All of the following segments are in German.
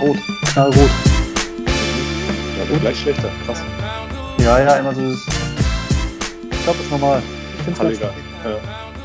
Rot, knallrot. Ja, wird gleich schlechter, krass. Ja, immer so. Ich glaube, das ist normal. Ich finde es ganz Ja.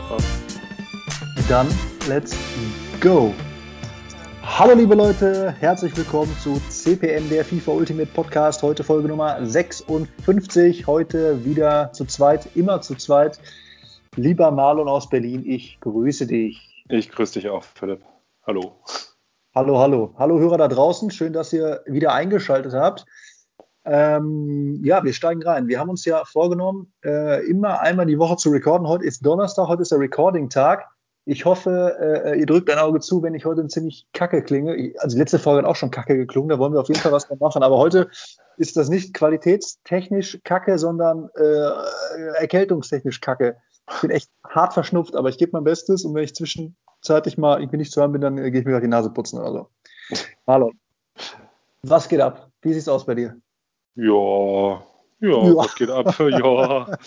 Dann, let's go. Hallo liebe Leute, herzlich willkommen zu CPM, der FIFA Ultimate Podcast. Heute Folge Nummer 56. Heute wieder zu zweit, immer zu zweit. Lieber Marlon aus Berlin, ich grüße dich. Ich grüße dich auch, Philipp. Hallo. Hallo. Hallo Hörer da draußen, schön, dass ihr wieder eingeschaltet habt. Wir steigen rein. Wir haben uns ja vorgenommen, immer einmal die Woche zu recorden. Heute ist Donnerstag, heute ist der Recording-Tag. Ich hoffe, ihr drückt ein Auge zu, wenn ich heute ziemlich kacke klinge. Also die letzte Folge hat auch schon kacke geklungen, da wollen wir auf jeden Fall was machen. Aber heute ist das nicht qualitätstechnisch kacke, sondern erkältungstechnisch kacke. Ich bin echt hart verschnupft, aber ich gebe mein Bestes. Und wenn ich zwischenzeitlich mal irgendwie nicht zu haben bin, dann gehe ich mir gleich die Nase putzen oder so. Marlon, was geht ab? Wie sieht's aus bei dir? Ja, was geht ab? Ja.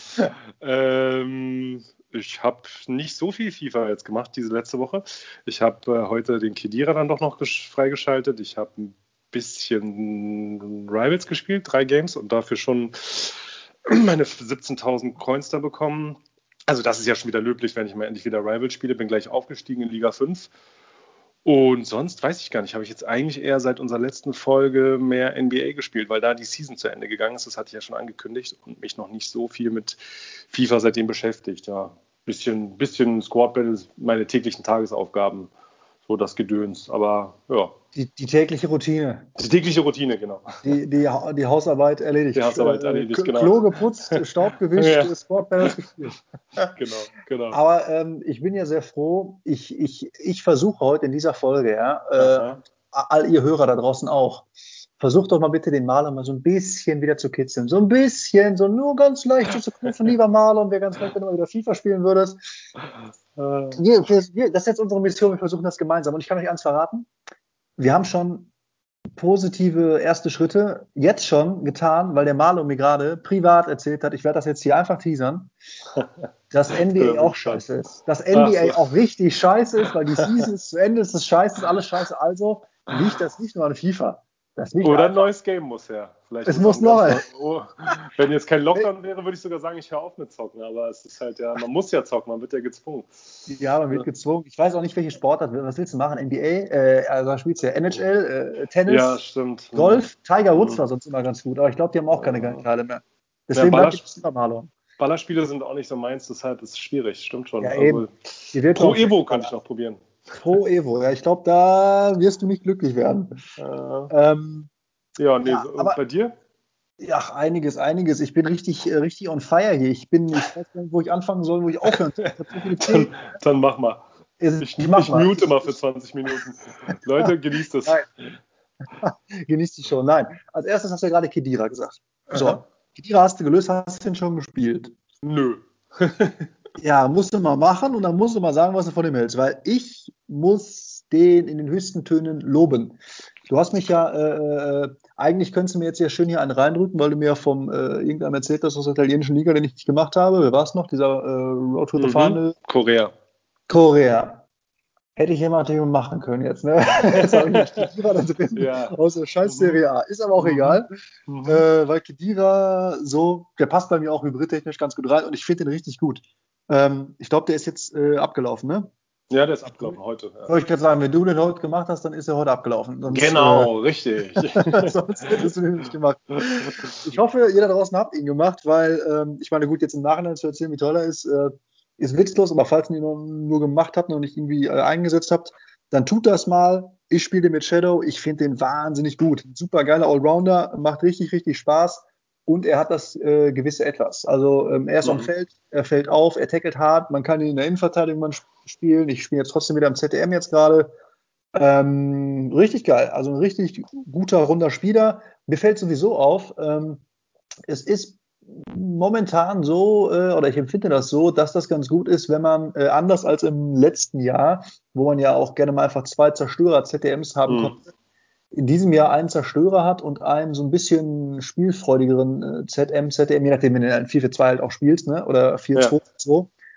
Ich habe nicht so viel FIFA jetzt gemacht diese letzte Woche. Ich habe heute den Khedira dann doch noch freigeschaltet. Ich habe ein bisschen Rivals gespielt, 3 Games und dafür schon meine 17.000 Coins da bekommen. Also das ist ja schon wieder löblich, wenn ich mal endlich wieder Rivals spiele. Bin gleich aufgestiegen in Liga 5. Und sonst weiß ich gar nicht, habe ich jetzt eigentlich eher seit unserer letzten Folge mehr NBA gespielt, weil da die Season zu Ende gegangen ist. Das hatte ich ja schon angekündigt und mich noch nicht so viel mit FIFA seitdem beschäftigt. Ja, bisschen Squad Battles, meine täglichen Tagesaufgaben, so das Gedöns. Aber ja. Die tägliche Routine. Die tägliche Routine, genau. Die Hausarbeit erledigt. Die Hausarbeit erledigt, genau. Klo geputzt, Staub gewischt, Ja. Squad Battles gespielt. Genau. Aber ich bin ja sehr froh. Ich versuche heute in dieser Folge, all ihr Hörer da draußen auch, versucht doch mal bitte den Marlon mal so ein bisschen wieder zu kitzeln. So ein bisschen, so nur ganz leicht so zu knuffen, lieber Marlon, wäre ganz nett, wenn du mal wieder FIFA spielen würdest. Das ist jetzt unsere Mission, wir versuchen das gemeinsam. Und ich kann euch eins verraten, wir haben schon positive erste Schritte jetzt schon getan, weil der Marlon mir gerade privat erzählt hat, ich werde das jetzt hier einfach teasern, dass NBA auch scheiße ist. Dass NBA auch richtig scheiße ist, weil die Season ist zu Ende, es ist scheiße, ist alles scheiße. Also liegt das nicht nur an FIFA. Oder ein neues Game muss her. Vielleicht es muss noch. Wenn jetzt kein Lockdown wäre, würde ich sogar sagen, ich höre auf mit Zocken. Aber es ist halt man muss ja zocken, man wird ja gezwungen. Ja, man wird gezwungen. Ich weiß auch nicht, welche Sportart. Was willst du machen? NBA? Also spielst du ja NHL, Tennis, ja, stimmt. Golf. Tiger Woods war sonst immer ganz gut. Aber ich glaube, die haben auch keine Teile mehr. Deswegen bleibt es immer Marlon. Ballerspiele sind auch nicht so meins, deshalb ist es schwierig. Stimmt schon. Ja, also, Pro Evo kann ich noch probieren. Pro Evo, ja, ich glaube, da wirst du nicht glücklich werden. Bei dir? Ja, einiges. Ich bin richtig on fire hier. Ich weiß gar nicht, wo ich anfangen soll, wo ich aufhören soll. Dann mach mal. Ich mute mal für 20 Minuten. Leute, genießt es. Genießt die Show. Nein, als erstes hast du ja gerade Khedira gesagt. So, Khedira hast du gelöst, hast du den schon gespielt? Nö. Ja, musst du mal machen und dann musst du mal sagen, was du von ihm hältst, weil ich muss den in den höchsten Tönen loben. Du hast mich ja, eigentlich könntest du mir jetzt ja schön hier einen reindrücken, weil du mir ja vom irgendeinem erzählt hast aus der italienischen Liga, den ich nicht gemacht habe. Wer war es noch? Dieser Road to the Final? Korea. Hätte ich jemand machen können jetzt, ne? Jetzt habe ich Khedira da drin aus der scheiß Serie A. Ist aber auch egal, weil Khedira der passt bei mir auch hybridtechnisch ganz gut rein und ich finde den richtig gut. Ich glaube, der ist jetzt abgelaufen, ne? Ja, der ist abgelaufen heute. Ja. Wollte ich gerade sagen, wenn du den heute gemacht hast, dann ist er heute abgelaufen. Sonst, richtig. Sonst hättest du den nicht gemacht. Ich hoffe, ihr da draußen habt ihn gemacht, weil, ich meine, gut, jetzt im Nachhinein zu erzählen, wie toll er ist witzlos, aber falls ihr ihn nur gemacht habt und nicht irgendwie eingesetzt habt, dann tut das mal. Ich spiele den mit Shadow, ich finde den wahnsinnig gut. Super geiler Allrounder, macht richtig, richtig Spaß. Und er hat das gewisse Etwas. Also er ist am Feld, er fällt auf, er tackelt hart, man kann ihn in der Innenverteidigung spielen. Ich spiele jetzt trotzdem wieder im ZDM jetzt gerade. Richtig geil, also ein richtig guter, runder Spieler. Mir fällt sowieso auf, es ist momentan so, oder ich empfinde das so, dass das ganz gut ist, wenn man anders als im letzten Jahr, wo man ja auch gerne mal einfach 2 Zerstörer ZDMs haben konnte, in diesem Jahr einen Zerstörer hat und einen so ein bisschen spielfreudigeren ZDM, je nachdem, wenn du in 4-4-2 halt auch spielst, ne? Oder 4-2-2.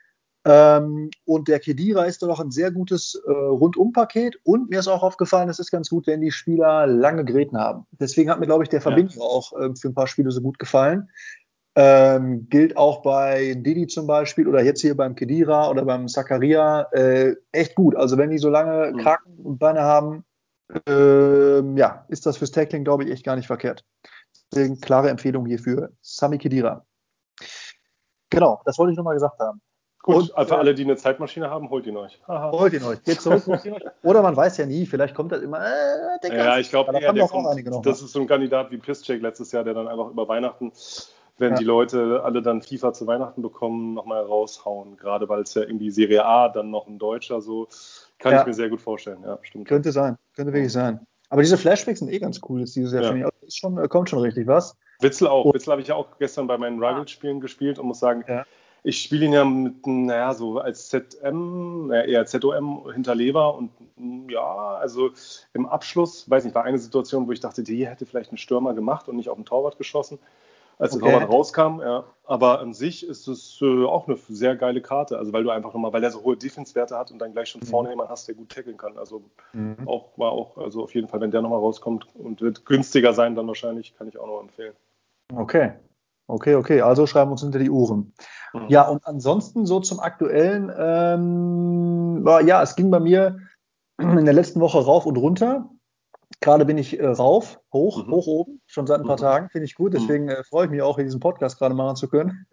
Und der Khedira ist doch ein sehr gutes Rundumpaket. Und mir ist auch aufgefallen, es ist ganz gut, wenn die Spieler lange Gräten haben. Deswegen hat mir, glaube ich, der Verbinder auch für ein paar Spiele so gut gefallen. Gilt auch bei Didi zum Beispiel oder jetzt hier beim Khedira oder beim Zakaria echt gut. Also wenn die so lange Kraken und Beine haben, ist das fürs Tackling, glaube ich, echt gar nicht verkehrt. Deswegen klare Empfehlung hier für Sami Khedira. Genau, das wollte ich nochmal gesagt haben. Gut, und, für alle, die eine Zeitmaschine haben, holt ihn euch. Holt ihn euch. Geht zurück, holt ihn euch. Oder man weiß ja nie, vielleicht kommt das immer. Ja, ich glaube, das ist so ein Kandidat wie Piszczek letztes Jahr, der dann einfach über Weihnachten, wenn die Leute alle dann FIFA zu Weihnachten bekommen, nochmal raushauen. Gerade weil es ja irgendwie Serie A, dann noch ein Deutscher, so kann ich mir sehr gut vorstellen. Ja, stimmt. Könnte sein, könnte wirklich sein. Aber diese Flashbacks sind ganz cool jetzt dieses Jahr, finde ich. Kommt schon richtig was. Witzel auch. Witzel habe ich ja auch gestern bei meinen Rivals-Spielen gespielt und muss sagen, ich spiele ihn ja mit, so als ZM, eher ZOM hinter Lever und also im Abschluss, weiß nicht, war eine Situation, wo ich dachte, die hätte vielleicht einen Stürmer gemacht und nicht auf den Torwart geschossen, als der Torwart rauskam, aber an sich ist es auch eine sehr geile Karte, also weil du einfach nochmal, weil er so hohe Defense-Werte hat und dann gleich schon vorne jemanden hast, der gut tackeln kann, also also auf jeden Fall, wenn der nochmal rauskommt und wird günstiger sein, dann wahrscheinlich, kann ich auch noch empfehlen. Okay, also schreiben wir uns hinter die Uhren. Ja, und ansonsten so zum Aktuellen, es ging bei mir in der letzten Woche rauf und runter. Gerade bin ich hoch oben, schon seit ein paar Tagen, finde ich gut, deswegen freue ich mich auch, hier diesen Podcast gerade machen zu können.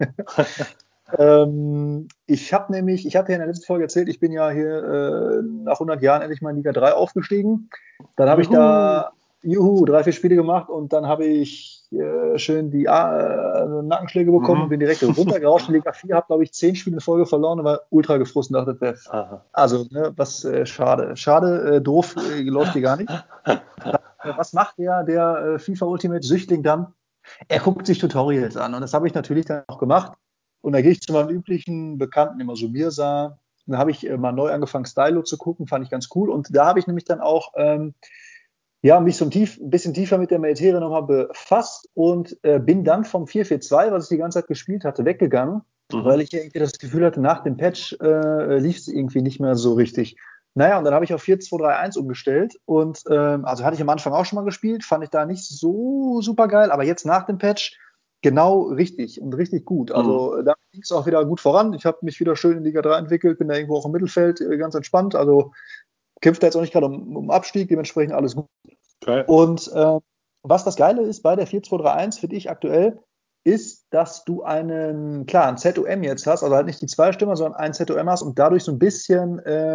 Ich hatte ja in der letzten Folge erzählt, ich bin ja hier nach 100 Jahren endlich mal in Liga 3 aufgestiegen. Dann habe ich da 3-4 Spiele gemacht und dann habe ich schön die Nackenschläge bekommen und bin direkt runtergerauscht. In Liga 4 habe, glaube ich, 10 Spiele in Folge verloren und war ultra gefrustet und dachte, also, schade. Schade, doof, läuft hier gar nicht. Was macht der FIFA Ultimate Süchtling dann? Er guckt sich Tutorials an und das habe ich natürlich dann auch gemacht. Und da gehe ich zu meinem üblichen Bekannten, immer so Mirza. Da habe ich mal neu angefangen, Stylo zu gucken, fand ich ganz cool. Und da habe ich nämlich dann auch mich so ein bisschen tiefer mit der Materie nochmal befasst und bin dann vom 4-4-2, was ich die ganze Zeit gespielt hatte, weggegangen, weil ich irgendwie das Gefühl hatte, nach dem Patch lief es irgendwie nicht mehr so richtig. Naja, und dann habe ich auf 4-2-3-1 umgestellt und also hatte ich am Anfang auch schon mal gespielt, fand ich da nicht so super geil, aber jetzt nach dem Patch genau richtig und richtig gut. Also da ging es auch wieder gut voran. Ich habe mich wieder schön in Liga 3 entwickelt, bin da irgendwo auch im Mittelfeld ganz entspannt, also kämpft da jetzt auch nicht gerade um Abstieg, dementsprechend alles gut. Okay. Und was das Geile ist bei der 4-2-3-1, finde ich aktuell, ist, dass du ein ZOM jetzt hast, also halt nicht die zwei Stürmer, sondern ein ZOM hast und dadurch so ein bisschen,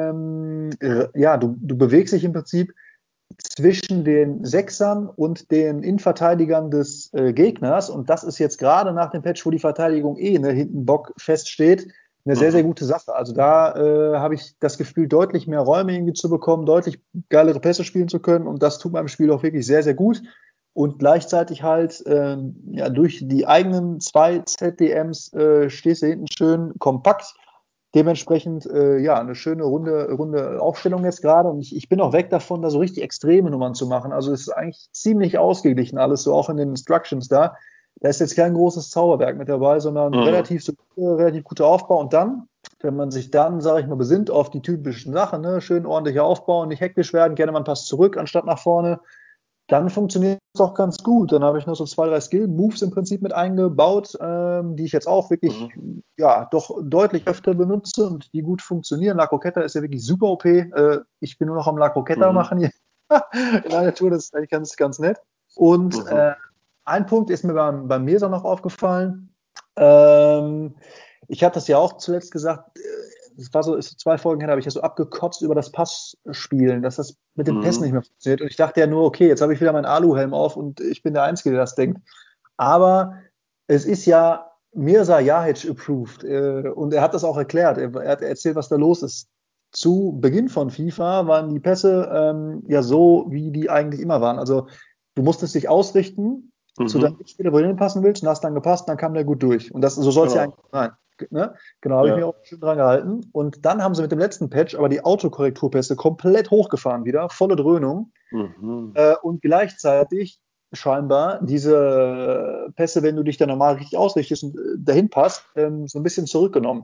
du bewegst dich im Prinzip zwischen den Sechsern und den Innenverteidigern des Gegners und das ist jetzt gerade nach dem Patch, wo die Verteidigung hinten Bock feststeht, eine sehr, sehr gute Sache. Also da habe ich das Gefühl, deutlich mehr Räume irgendwie zu bekommen, deutlich geilere Pässe spielen zu können und das tut meinem Spiel auch wirklich sehr, sehr gut. Und gleichzeitig halt durch die eigenen 2 ZDMs stehst du hinten schön kompakt. Dementsprechend eine schöne runde Aufstellung jetzt gerade und ich bin auch weg davon, da so richtig extreme Nummern zu machen. Also es ist eigentlich ziemlich ausgeglichen alles, so auch in den Instructions da. Da ist jetzt kein großes Zauberwerk mit dabei, sondern relativ guter Aufbau. Und dann, wenn man sich dann, sage ich mal, besinnt auf die typischen Sachen, ne, schön ordentlicher Aufbau, nicht hektisch werden, gerne mal einen Pass zurück anstatt nach vorne, dann funktioniert es auch ganz gut. Dann habe ich noch so 2, 3 Skill-Moves im Prinzip mit eingebaut, die ich jetzt auch wirklich doch deutlich öfter benutze und die gut funktionieren. La Croqueta ist ja wirklich super OP. Ich bin nur noch am La Croqueta machen hier in einer Tour, das ist eigentlich ganz, ganz nett. Und ein Punkt ist mir bei Mirza noch aufgefallen. Ich habe das ja auch zuletzt gesagt, das war so 2 Folgen her, habe ich ja so abgekotzt über das Passspielen, dass das mit den Pässen nicht mehr funktioniert. Und ich dachte ja nur, okay, jetzt habe ich wieder meinen Aluhelm auf und ich bin der Einzige, der das denkt. Aber es ist ja Mirza Jahic approved und er hat das auch erklärt. Er hat erzählt, was da los ist. Zu Beginn von FIFA waren die Pässe so, wie die eigentlich immer waren. Also du musstest dich ausrichten zu deinem Spieler, wo du hinpassen willst, und hast dann gepasst, dann kam der gut durch. Und so soll es ja eigentlich sein. Ne? Genau, habe ich mir auch schön dran gehalten. Und dann haben sie mit dem letzten Patch aber die Autokorrekturpässe komplett hochgefahren wieder, volle Dröhnung. Und gleichzeitig scheinbar diese Pässe, wenn du dich da normal richtig ausrichtest und dahin passt, so ein bisschen zurückgenommen.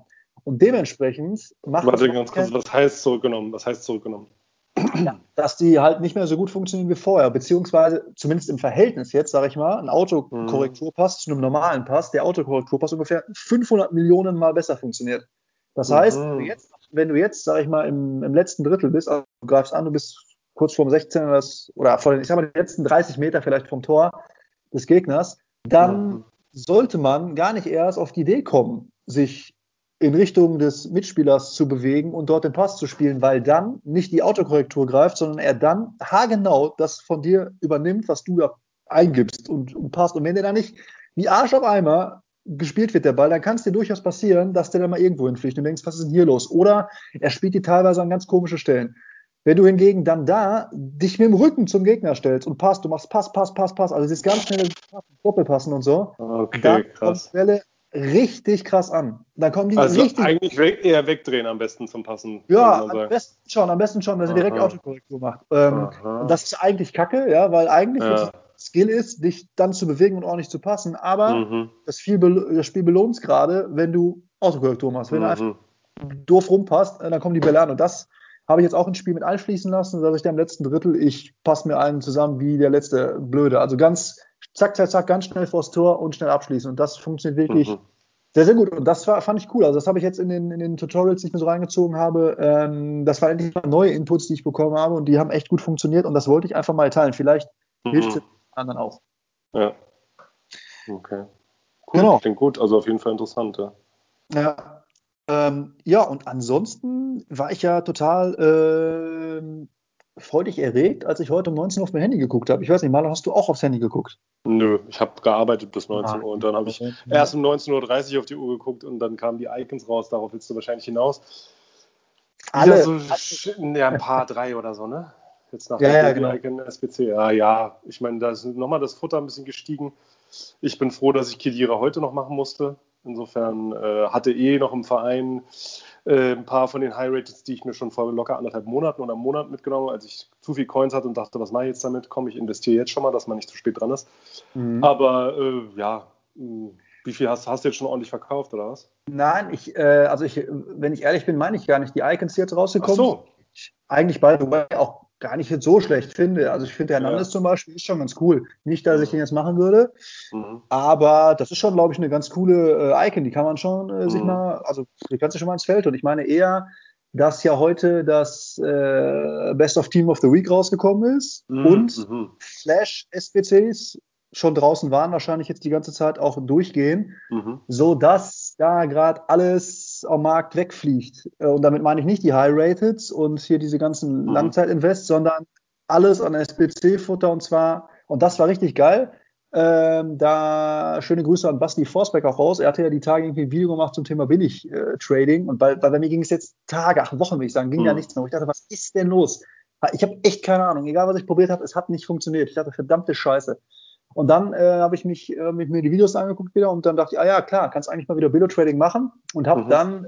Und dementsprechend macht Warte ganz kurz, was heißt zurückgenommen? ja, dass die halt nicht mehr so gut funktionieren wie vorher, beziehungsweise zumindest im Verhältnis jetzt, sage ich mal, ein Autokorrekturpass zu einem normalen Pass, der Autokorrekturpass ungefähr 500 Millionen Mal besser funktioniert. Das heißt, wenn du jetzt, sage ich mal, im letzten Drittel bist, also du greifst an, du bist kurz vorm 16 oder vor den, ich sag mal, den letzten 30 Meter vielleicht vom Tor des Gegners, dann sollte man gar nicht erst auf die Idee kommen, sich in Richtung des Mitspielers zu bewegen und dort den Pass zu spielen, weil dann nicht die Autokorrektur greift, sondern er dann haargenau das von dir übernimmt, was du da eingibst und passt. Und wenn der dann nicht wie Arsch auf Eimer gespielt wird, der Ball, dann kann es dir durchaus passieren, dass der dann mal irgendwo hinfliegt und du denkst, was ist denn hier los? Oder er spielt die teilweise an ganz komische Stellen. Wenn du hingegen dann da dich mit dem Rücken zum Gegner stellst und passt, du machst Pass, also dieses ganz schnelle Doppelpassen und so, dann kommt die Welle richtig krass an. Dann kommen die eigentlich eher wegdrehen am besten zum Passen. Ja, am besten schon, dass er direkt Autokorrektur macht. Und das ist eigentlich kacke, ja, weil eigentlich Skill ist, dich dann zu bewegen und ordentlich zu passen, aber das Spiel belohnt es gerade, wenn du Autokorrektur machst. Wenn du einfach doof rumpasst, dann kommen die Bälle an. Und das habe ich jetzt auch ins Spiel mit einfließen lassen, dass ich da im letzten Drittel, ich passe mir einen zusammen wie der letzte Blöde. Also ganz zack, zack, zack, ganz schnell vors Tor und schnell abschließen. Und das funktioniert wirklich sehr, sehr gut. Und das fand ich cool. Also das habe ich jetzt in den Tutorials, die ich mir so reingezogen habe. Das waren endlich mal neue Inputs, die ich bekommen habe. Und die haben echt gut funktioniert. Und das wollte ich einfach mal teilen. Vielleicht hilft es anderen auch. Ja. Okay. Cool. Genau. Klingt gut. Also auf jeden Fall interessant, ja. Ja, und ansonsten war ich ja total freudig erregt, als ich heute um 19 Uhr auf mein Handy geguckt habe. Ich weiß nicht, Marlon, hast du auch aufs Handy geguckt? Nö, ich habe gearbeitet bis 19 Uhr und dann habe ich erst um 19.30 Uhr auf die Uhr geguckt und dann kamen die Icons raus. Darauf willst du wahrscheinlich hinaus. Wieder ein paar 3 oder so, ne? Jetzt nach der genau. Icon SBC. Ja, ich meine, da ist nochmal das Futter ein bisschen gestiegen. Ich bin froh, dass ich Kedira heute noch machen musste. Insofern hatte noch im Verein ein paar von den High-Rateds, die ich mir schon vor locker 1,5 Monaten oder einem Monat mitgenommen habe, als ich zu viel Coins hatte und dachte, was mache ich jetzt damit? Komm, ich investiere jetzt schon mal, dass man nicht zu spät dran ist. Aber wie viel hast du jetzt schon ordentlich verkauft, oder was? Nein, wenn ich ehrlich bin, meine ich gar nicht die Icons, die jetzt rausgekommen sind. Ach so. Eigentlich, by the way, auch gar nicht jetzt so schlecht finde. Also ich finde, der Hernandez zum Beispiel ist schon ganz cool. Nicht, dass ich den jetzt machen würde, aber das ist schon, glaube ich, eine ganz coole Icon. Die kann man schon sich mal, also die kannst du schon mal ins Feld. Und ich meine eher, dass ja heute das Best of Team of the Week rausgekommen ist und Flash-SBCs schon draußen waren, wahrscheinlich jetzt die ganze Zeit auch durchgehen, so dass da gerade alles am Markt wegfliegt. Und damit meine ich nicht die High-Rateds und hier diese ganzen Langzeit-Invests, sondern alles an SBC-Futter und das war richtig geil. Da schöne Grüße an Basti Forsbeck auch raus. Er hatte ja die Tage irgendwie ein Video gemacht zum Thema Billig-Trading und bei mir ging es jetzt Wochen, will ich sagen, ging da nichts mehr. Und ich dachte, was ist denn los? Ich habe echt keine Ahnung. Egal, was ich probiert habe, es hat nicht funktioniert. Ich dachte, verdammte Scheiße. Und dann habe ich mir die Videos angeguckt wieder und dann dachte ich, ja klar, kannst eigentlich mal wieder Billo-Trading machen und habe dann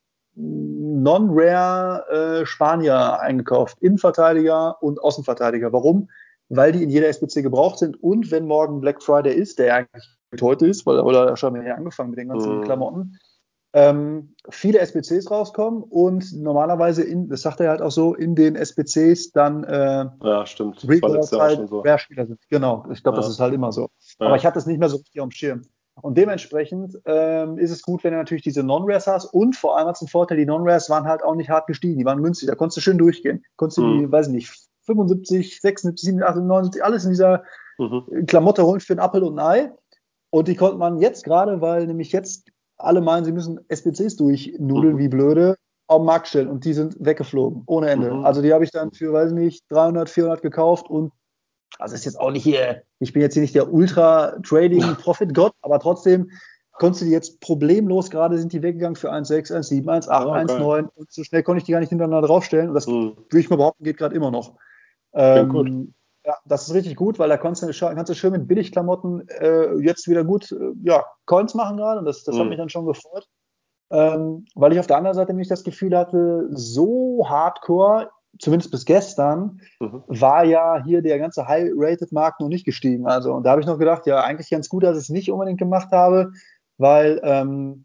Non-Rare Spanier eingekauft, Innenverteidiger und Außenverteidiger. Warum? Weil die in jeder SBC gebraucht sind und wenn morgen Black Friday ist, der ja eigentlich heute ist, weil er schon mal angefangen mit den ganzen Klamotten, viele SBCs rauskommen und normalerweise, das sagt er halt auch so, in den SBCs dann stimmt. Rewards halt so. Spieler sind. Genau, ich glaube, das ist halt immer so. Ja. Aber ich hatte es nicht mehr so richtig auf dem Schirm. Und dementsprechend ist es gut, wenn du natürlich diese Non-Rares hast und vor allem hat es einen Vorteil, die Non-Rares waren halt auch nicht hart gestiegen, die waren günstig, da konntest du schön durchgehen. Konntest du die, weiß ich nicht, 75, 76, 87, 79, alles in dieser Klamotte holen für einen Apfel und ein Ei. Und die konnte man jetzt gerade, weil nämlich jetzt alle meinen, sie müssen SBCs durchnudeln wie blöde, auf den Markt stellen und die sind weggeflogen, ohne Ende. Also die habe ich dann für, weiß ich nicht, 300, 400 gekauft und also ist jetzt auch nicht hier, ich bin jetzt hier nicht der Ultra-Trading-Profit-Gott, aber trotzdem konntest du die jetzt problemlos, gerade sind die weggegangen für 1,6, 1,7, 1,8, 1,9 und so schnell konnte ich die gar nicht hintereinander draufstellen und das würde ich mal behaupten, geht gerade immer noch. Gut. Ja, das ist richtig gut, weil da kannst du schön mit Billigklamotten jetzt wieder gut Coins machen gerade und das hat mich dann schon gefreut. Weil ich auf der anderen Seite nämlich das Gefühl hatte, so hardcore, zumindest bis gestern, war ja hier der ganze High-Rated-Markt noch nicht gestiegen. Also, und da habe ich noch gedacht, ja, eigentlich ganz gut, dass ich es nicht unbedingt gemacht habe, weil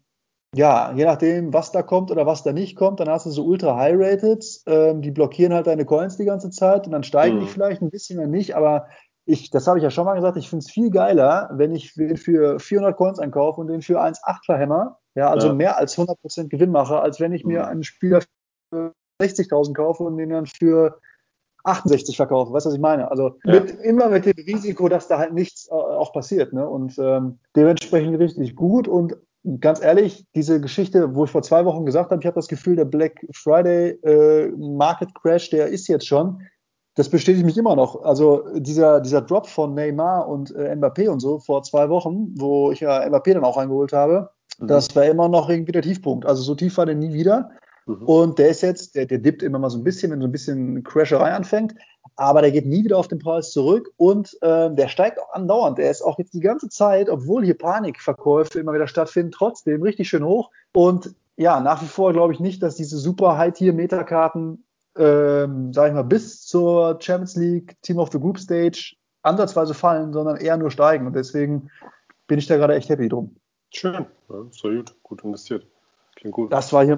Ja, je nachdem, was da kommt oder was da nicht kommt, dann hast du so ultra high-rated, die blockieren halt deine Coins die ganze Zeit und dann steigen die vielleicht ein bisschen oder nicht, aber das habe ich ja schon mal gesagt, ich finde es viel geiler, wenn ich den für 400 Coins einkaufe und den für 1,8 verhämmer, ja, also Ja. mehr als 100% Gewinn mache, als wenn ich mir Mhm. einen Spieler für 60.000 kaufe und den dann für 68 verkaufe. Weißt du, was ich meine? Also Ja. immer mit dem Risiko, dass da halt nichts auch passiert. Ne? Und dementsprechend richtig gut. Und ganz ehrlich, diese Geschichte, wo ich vor 2 Wochen gesagt habe, ich habe das Gefühl, der Black Friday Market Crash, der ist jetzt schon. Das bestätigt mich immer noch. Also dieser Drop von Neymar und Mbappé und so vor 2 Wochen, wo ich ja Mbappé dann auch eingeholt habe, Mhm. das war immer noch irgendwie der Tiefpunkt. Also so tief war der nie wieder. Mhm. Und der ist jetzt, der dippt immer mal so ein bisschen, wenn so ein bisschen Crasherei anfängt, aber der geht nie wieder auf den Preis zurück und der steigt auch andauernd. Der ist auch jetzt die ganze Zeit, obwohl hier Panikverkäufe immer wieder stattfinden, trotzdem richtig schön hoch. Und ja, nach wie vor glaube ich nicht, dass diese super High-Tier-Meta-Karten, sage ich mal, bis zur Champions League Team of the Group Stage ansatzweise fallen, sondern eher nur steigen. Und deswegen bin ich da gerade echt happy drum. Schön. Ja, ist doch gut. Gut investiert. Klingt gut. Das war hier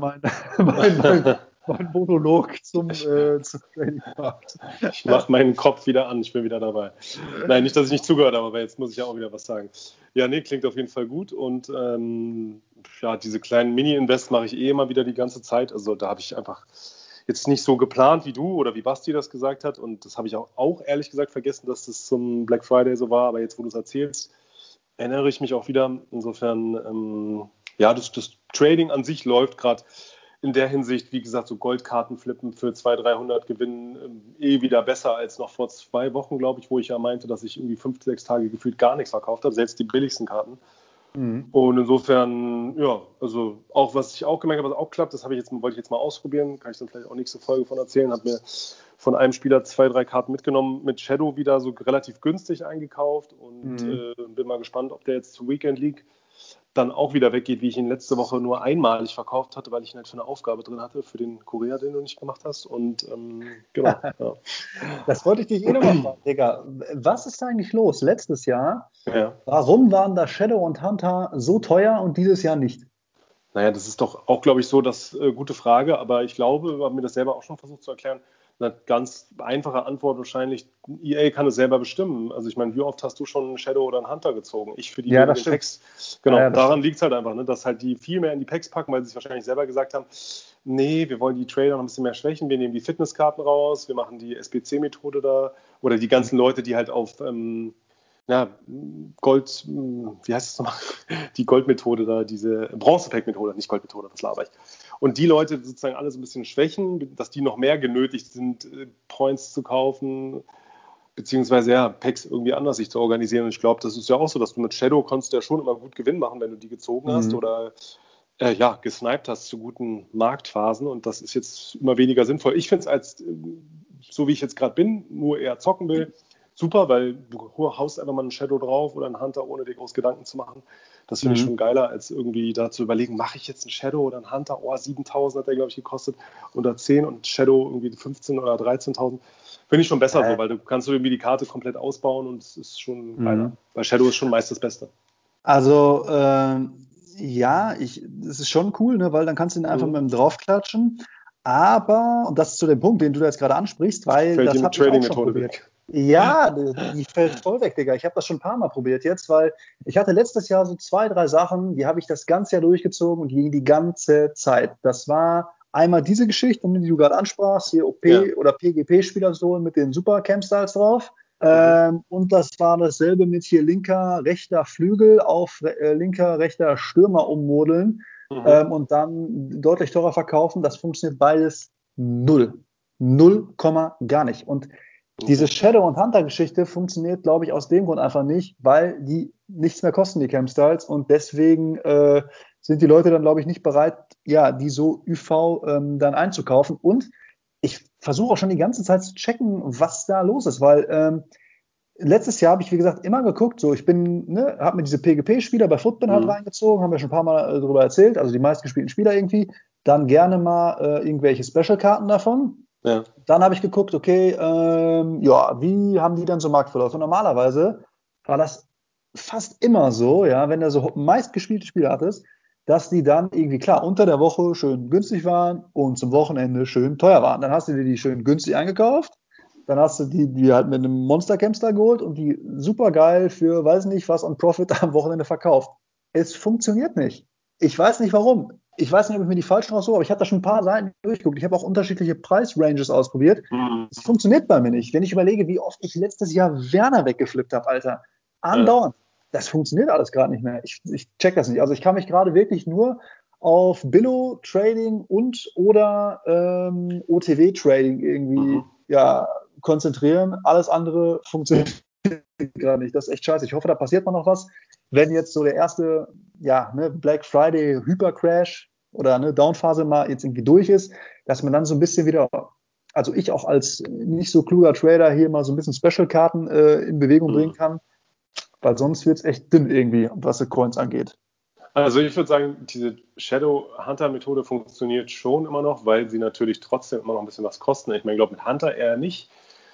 mein Monolog zum Trading-Markt. Ich mache meinen Kopf wieder an, ich bin wieder dabei. Nein, nicht, dass ich nicht zugehört habe, aber jetzt muss ich ja auch wieder was sagen. Ja, nee, klingt auf jeden Fall gut und ja, diese kleinen Mini-Invests mache ich immer wieder die ganze Zeit. Also da habe ich einfach jetzt nicht so geplant wie du oder wie Basti das gesagt hat und das habe ich auch ehrlich gesagt vergessen, dass das zum Black Friday so war, aber jetzt, wo du es erzählst, erinnere ich mich auch wieder. Insofern, ja, das Trading an sich läuft gerade in der Hinsicht, wie gesagt, so Goldkarten flippen für 200, 300 gewinnen wieder besser als noch vor 2 Wochen, glaube ich, wo ich ja meinte, dass ich irgendwie 5, 6 Tage gefühlt gar nichts verkauft habe, selbst die billigsten Karten. Mhm. Und insofern, ja, also auch was ich auch gemerkt habe, was auch klappt, das wollte ich jetzt mal ausprobieren, kann ich dann vielleicht auch nächste Folge von erzählen, habe mir von einem Spieler 2, 3 Karten mitgenommen, mit Shadow wieder so relativ günstig eingekauft und Mhm. bin mal gespannt, ob der jetzt zur Weekend League dann auch wieder weggeht, wie ich ihn letzte Woche nur einmalig verkauft hatte, weil ich ihn halt für eine Aufgabe drin hatte, für den Kurier, den du nicht gemacht hast. Und genau, ja. Das wollte ich dich eh nochmal fragen, Digga. Was ist da eigentlich los? Letztes Jahr, Ja. warum waren da Shadow und Hunter so teuer und dieses Jahr nicht? Naja, das ist doch auch, glaube ich, so das gute Frage, aber ich glaube, wir haben mir das selber auch schon versucht zu erklären, eine ganz einfache Antwort wahrscheinlich, EA kann es selber bestimmen. Also ich meine, wie oft hast du schon einen Shadow oder einen Hunter gezogen? Ich für die Ja, wegen das den stimmt. Packs. Ja, Genau, ja, und das daran stimmt. liegt es halt einfach, ne, dass halt die viel mehr in die Packs packen, weil sie es wahrscheinlich selber gesagt haben, nee, wir wollen die Trader noch ein bisschen mehr schwächen, wir nehmen die Fitnesskarten raus, wir machen die SBC-Methode da oder die ganzen Leute, die halt auf ja, Gold, wie heißt es nochmal? Die Goldmethode da, diese Bronzepack-Methode, nicht Goldmethode, was laber ich. Und die Leute sozusagen alle so ein bisschen schwächen, dass die noch mehr genötigt sind, Points zu kaufen, beziehungsweise ja, Packs irgendwie anders sich zu organisieren. Und ich glaube, das ist ja auch so, dass du mit Shadow kannst ja schon immer gut Gewinn machen, wenn du die gezogen hast Mhm. oder ja, gesniped hast zu guten Marktphasen. Und das ist jetzt immer weniger sinnvoll. Ich finde es als, so wie ich jetzt gerade bin, nur eher zocken will, super, weil du haust einfach mal einen Shadow drauf oder einen Hunter, ohne dir groß Gedanken zu machen. Das finde ich Mhm. schon geiler, als irgendwie da zu überlegen, mache ich jetzt einen Shadow oder einen Hunter? Oh, 7.000 hat der, glaube ich, gekostet oder 10 und Shadow irgendwie 15 oder 13.000. Finde ich schon besser so, Äh, weil du kannst irgendwie die Karte komplett ausbauen und es ist schon geiler. mhm. Weil Shadow ist schon meist das Beste. Also, ja, das ist schon cool, ne, weil dann kannst du ihn einfach mit Mhm. dem draufklatschen. Aber, und das ist zu dem Punkt, den du da jetzt gerade ansprichst, weil Fällt dir das eine habe ich auch schon Trading-Methode probiert. weg. Ja, die fällt voll weg, Digga. Ich habe das schon ein paar Mal probiert jetzt, weil ich hatte letztes Jahr so 2, 3 Sachen, die habe ich das ganze Jahr durchgezogen und die ging die ganze Zeit. Das war einmal diese Geschichte, die du gerade ansprachst, hier Ja. OP- oder PGP-Spieler so mit den Super Camp-Styles drauf. Mhm. Und das war dasselbe mit hier linker, rechter Flügel auf linker, rechter Stürmer ummodeln Mhm. und dann deutlich teurer verkaufen. Das funktioniert beides null. Null Komma gar nicht. Und diese Okay. Shadow- und Hunter-Geschichte funktioniert, glaube ich, aus dem Grund einfach nicht, weil die nichts mehr kosten, die Camp-Styles. Und deswegen sind die Leute dann, glaube ich, nicht bereit, ja, die so ÜV dann einzukaufen. Und ich versuche auch schon die ganze Zeit zu checken, was da los ist, weil letztes Jahr habe ich, wie gesagt, immer geguckt, so ich bin, ne, habe mir diese PGP-Spieler bei Footbin halt Mhm. reingezogen, haben wir schon ein paar Mal darüber erzählt, also die meistgespielten Spieler irgendwie, dann gerne mal irgendwelche Special-Karten davon. Ja. Dann habe ich geguckt, okay, ja, wie haben die dann so Marktverlauf? Und normalerweise war das fast immer so, ja, wenn du so meistgespielte Spieler hattest, dass die dann irgendwie, klar, unter der Woche schön günstig waren und zum Wochenende schön teuer waren. Dann hast du dir die schön günstig eingekauft, dann hast du die halt mit einem Monster Camster geholt und die super geil für, weiß nicht, was on Profit am Wochenende verkauft. Es funktioniert nicht. Ich weiß nicht warum. Ich weiß nicht, ob ich mir die falschen raussuche, aber ich habe da schon ein paar Seiten durchgeguckt. Ich habe auch unterschiedliche Preisranges ausprobiert. Es funktioniert bei mir nicht. Wenn ich überlege, wie oft ich letztes Jahr Werner weggeflippt habe, Alter. Andauernd. Das funktioniert alles gerade nicht mehr. Ich check das nicht. Also ich kann mich gerade wirklich nur auf Billo-Trading und oder OTW-Trading irgendwie konzentrieren. Alles andere funktioniert gerade nicht. Das ist echt scheiße. Ich hoffe, da passiert mal noch was. Wenn jetzt so der erste Black Friday Hypercrash oder Downphase mal jetzt irgendwie durch ist, dass man dann so ein bisschen wieder, also ich auch als nicht so kluger Trader hier mal so ein bisschen Special-Karten in Bewegung bringen kann, weil sonst wird es echt dünn irgendwie, was die Coins angeht. Also ich würde sagen, diese Shadow Hunter Methode funktioniert schon immer noch, weil sie natürlich trotzdem immer noch ein bisschen was kosten. Ich meine, ich glaube mit Hunter eher nicht.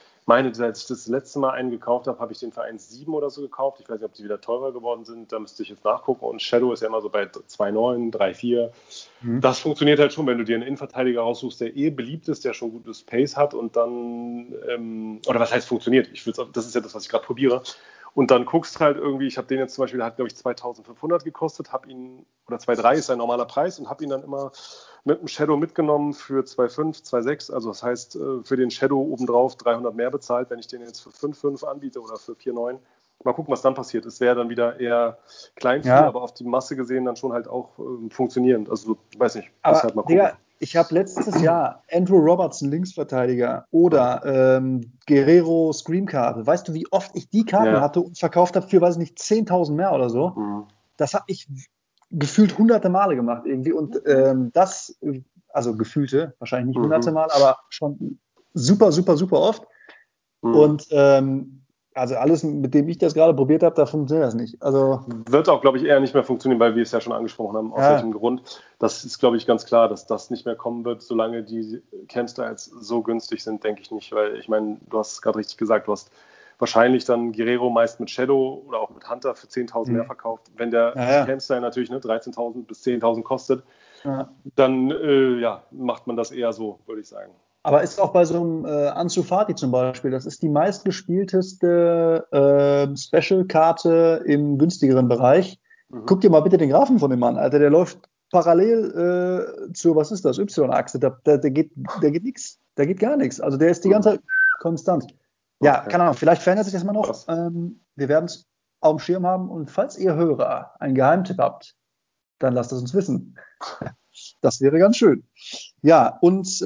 Als ich das letzte Mal einen gekauft habe, habe ich den für 1,7 oder so gekauft. Ich weiß nicht, ob die wieder teurer geworden sind. Da müsste ich jetzt nachgucken. Und Shadow ist ja immer so bei 2,9, 3,4. Das funktioniert halt schon, wenn du dir einen Innenverteidiger raussuchst, der beliebt ist, der schon gutes Pace hat und dann, oder was heißt funktioniert? Das ist ja das, was ich gerade probiere. Und dann guckst halt irgendwie, ich habe den jetzt zum Beispiel, der hat glaube ich 2.500 gekostet, oder 2,3 ist sein normaler Preis und habe ihn dann immer mit einem Shadow mitgenommen für 2,5, 2,6. Also das heißt, für den Shadow obendrauf 300 mehr bezahlt, wenn ich den jetzt für 5,5 anbiete oder für 4,9. Mal gucken, was dann passiert. Es wäre dann wieder eher Kleinvieh, aber auf die Masse gesehen dann schon halt auch funktionierend. Also weiß nicht, aber halt mal gucken. Digga, ich habe letztes Jahr Andrew Robertson, Linksverteidiger, oder Guerrero Screamkarte. Weißt du, wie oft ich die Karten hatte und verkauft habe für, weiß ich nicht, 10.000 mehr oder so? Das habe ich gefühlt hunderte Male gemacht irgendwie. Und also gefühlte, wahrscheinlich nicht hunderte Mal, aber schon super, super, super oft. Und also alles, mit dem ich das gerade probiert habe, da funktioniert das nicht. Also wird auch, glaube ich, eher nicht mehr funktionieren, weil wir es ja schon angesprochen haben, aus welchem Grund. Das ist, glaube ich, ganz klar, dass das nicht mehr kommen wird, solange die Camstyles so günstig sind, denke ich nicht. Weil ich meine, du hast es gerade richtig gesagt, du hast wahrscheinlich dann Guerrero meist mit Shadow oder auch mit Hunter für 10.000 mehr verkauft. Wenn der Camstyle natürlich 13.000 bis 10.000 kostet, dann macht man das eher so, würde ich sagen. Aber ist auch bei so einem Ansu Fati zum Beispiel, das ist die meistgespielteste Special-Karte im günstigeren Bereich. Guck dir mal bitte den Graphen von dem Mann, Alter, der läuft parallel zur, was ist das, Y-Achse, der geht nichts, da geht gar nichts. Also der ist die ganze Zeit konstant. Ja, keine Ahnung, vielleicht verändert sich das mal noch. Wir werden es auf dem Schirm haben und falls ihr Hörer einen Geheimtipp habt, dann lasst es uns wissen. Das wäre ganz schön. Ja, und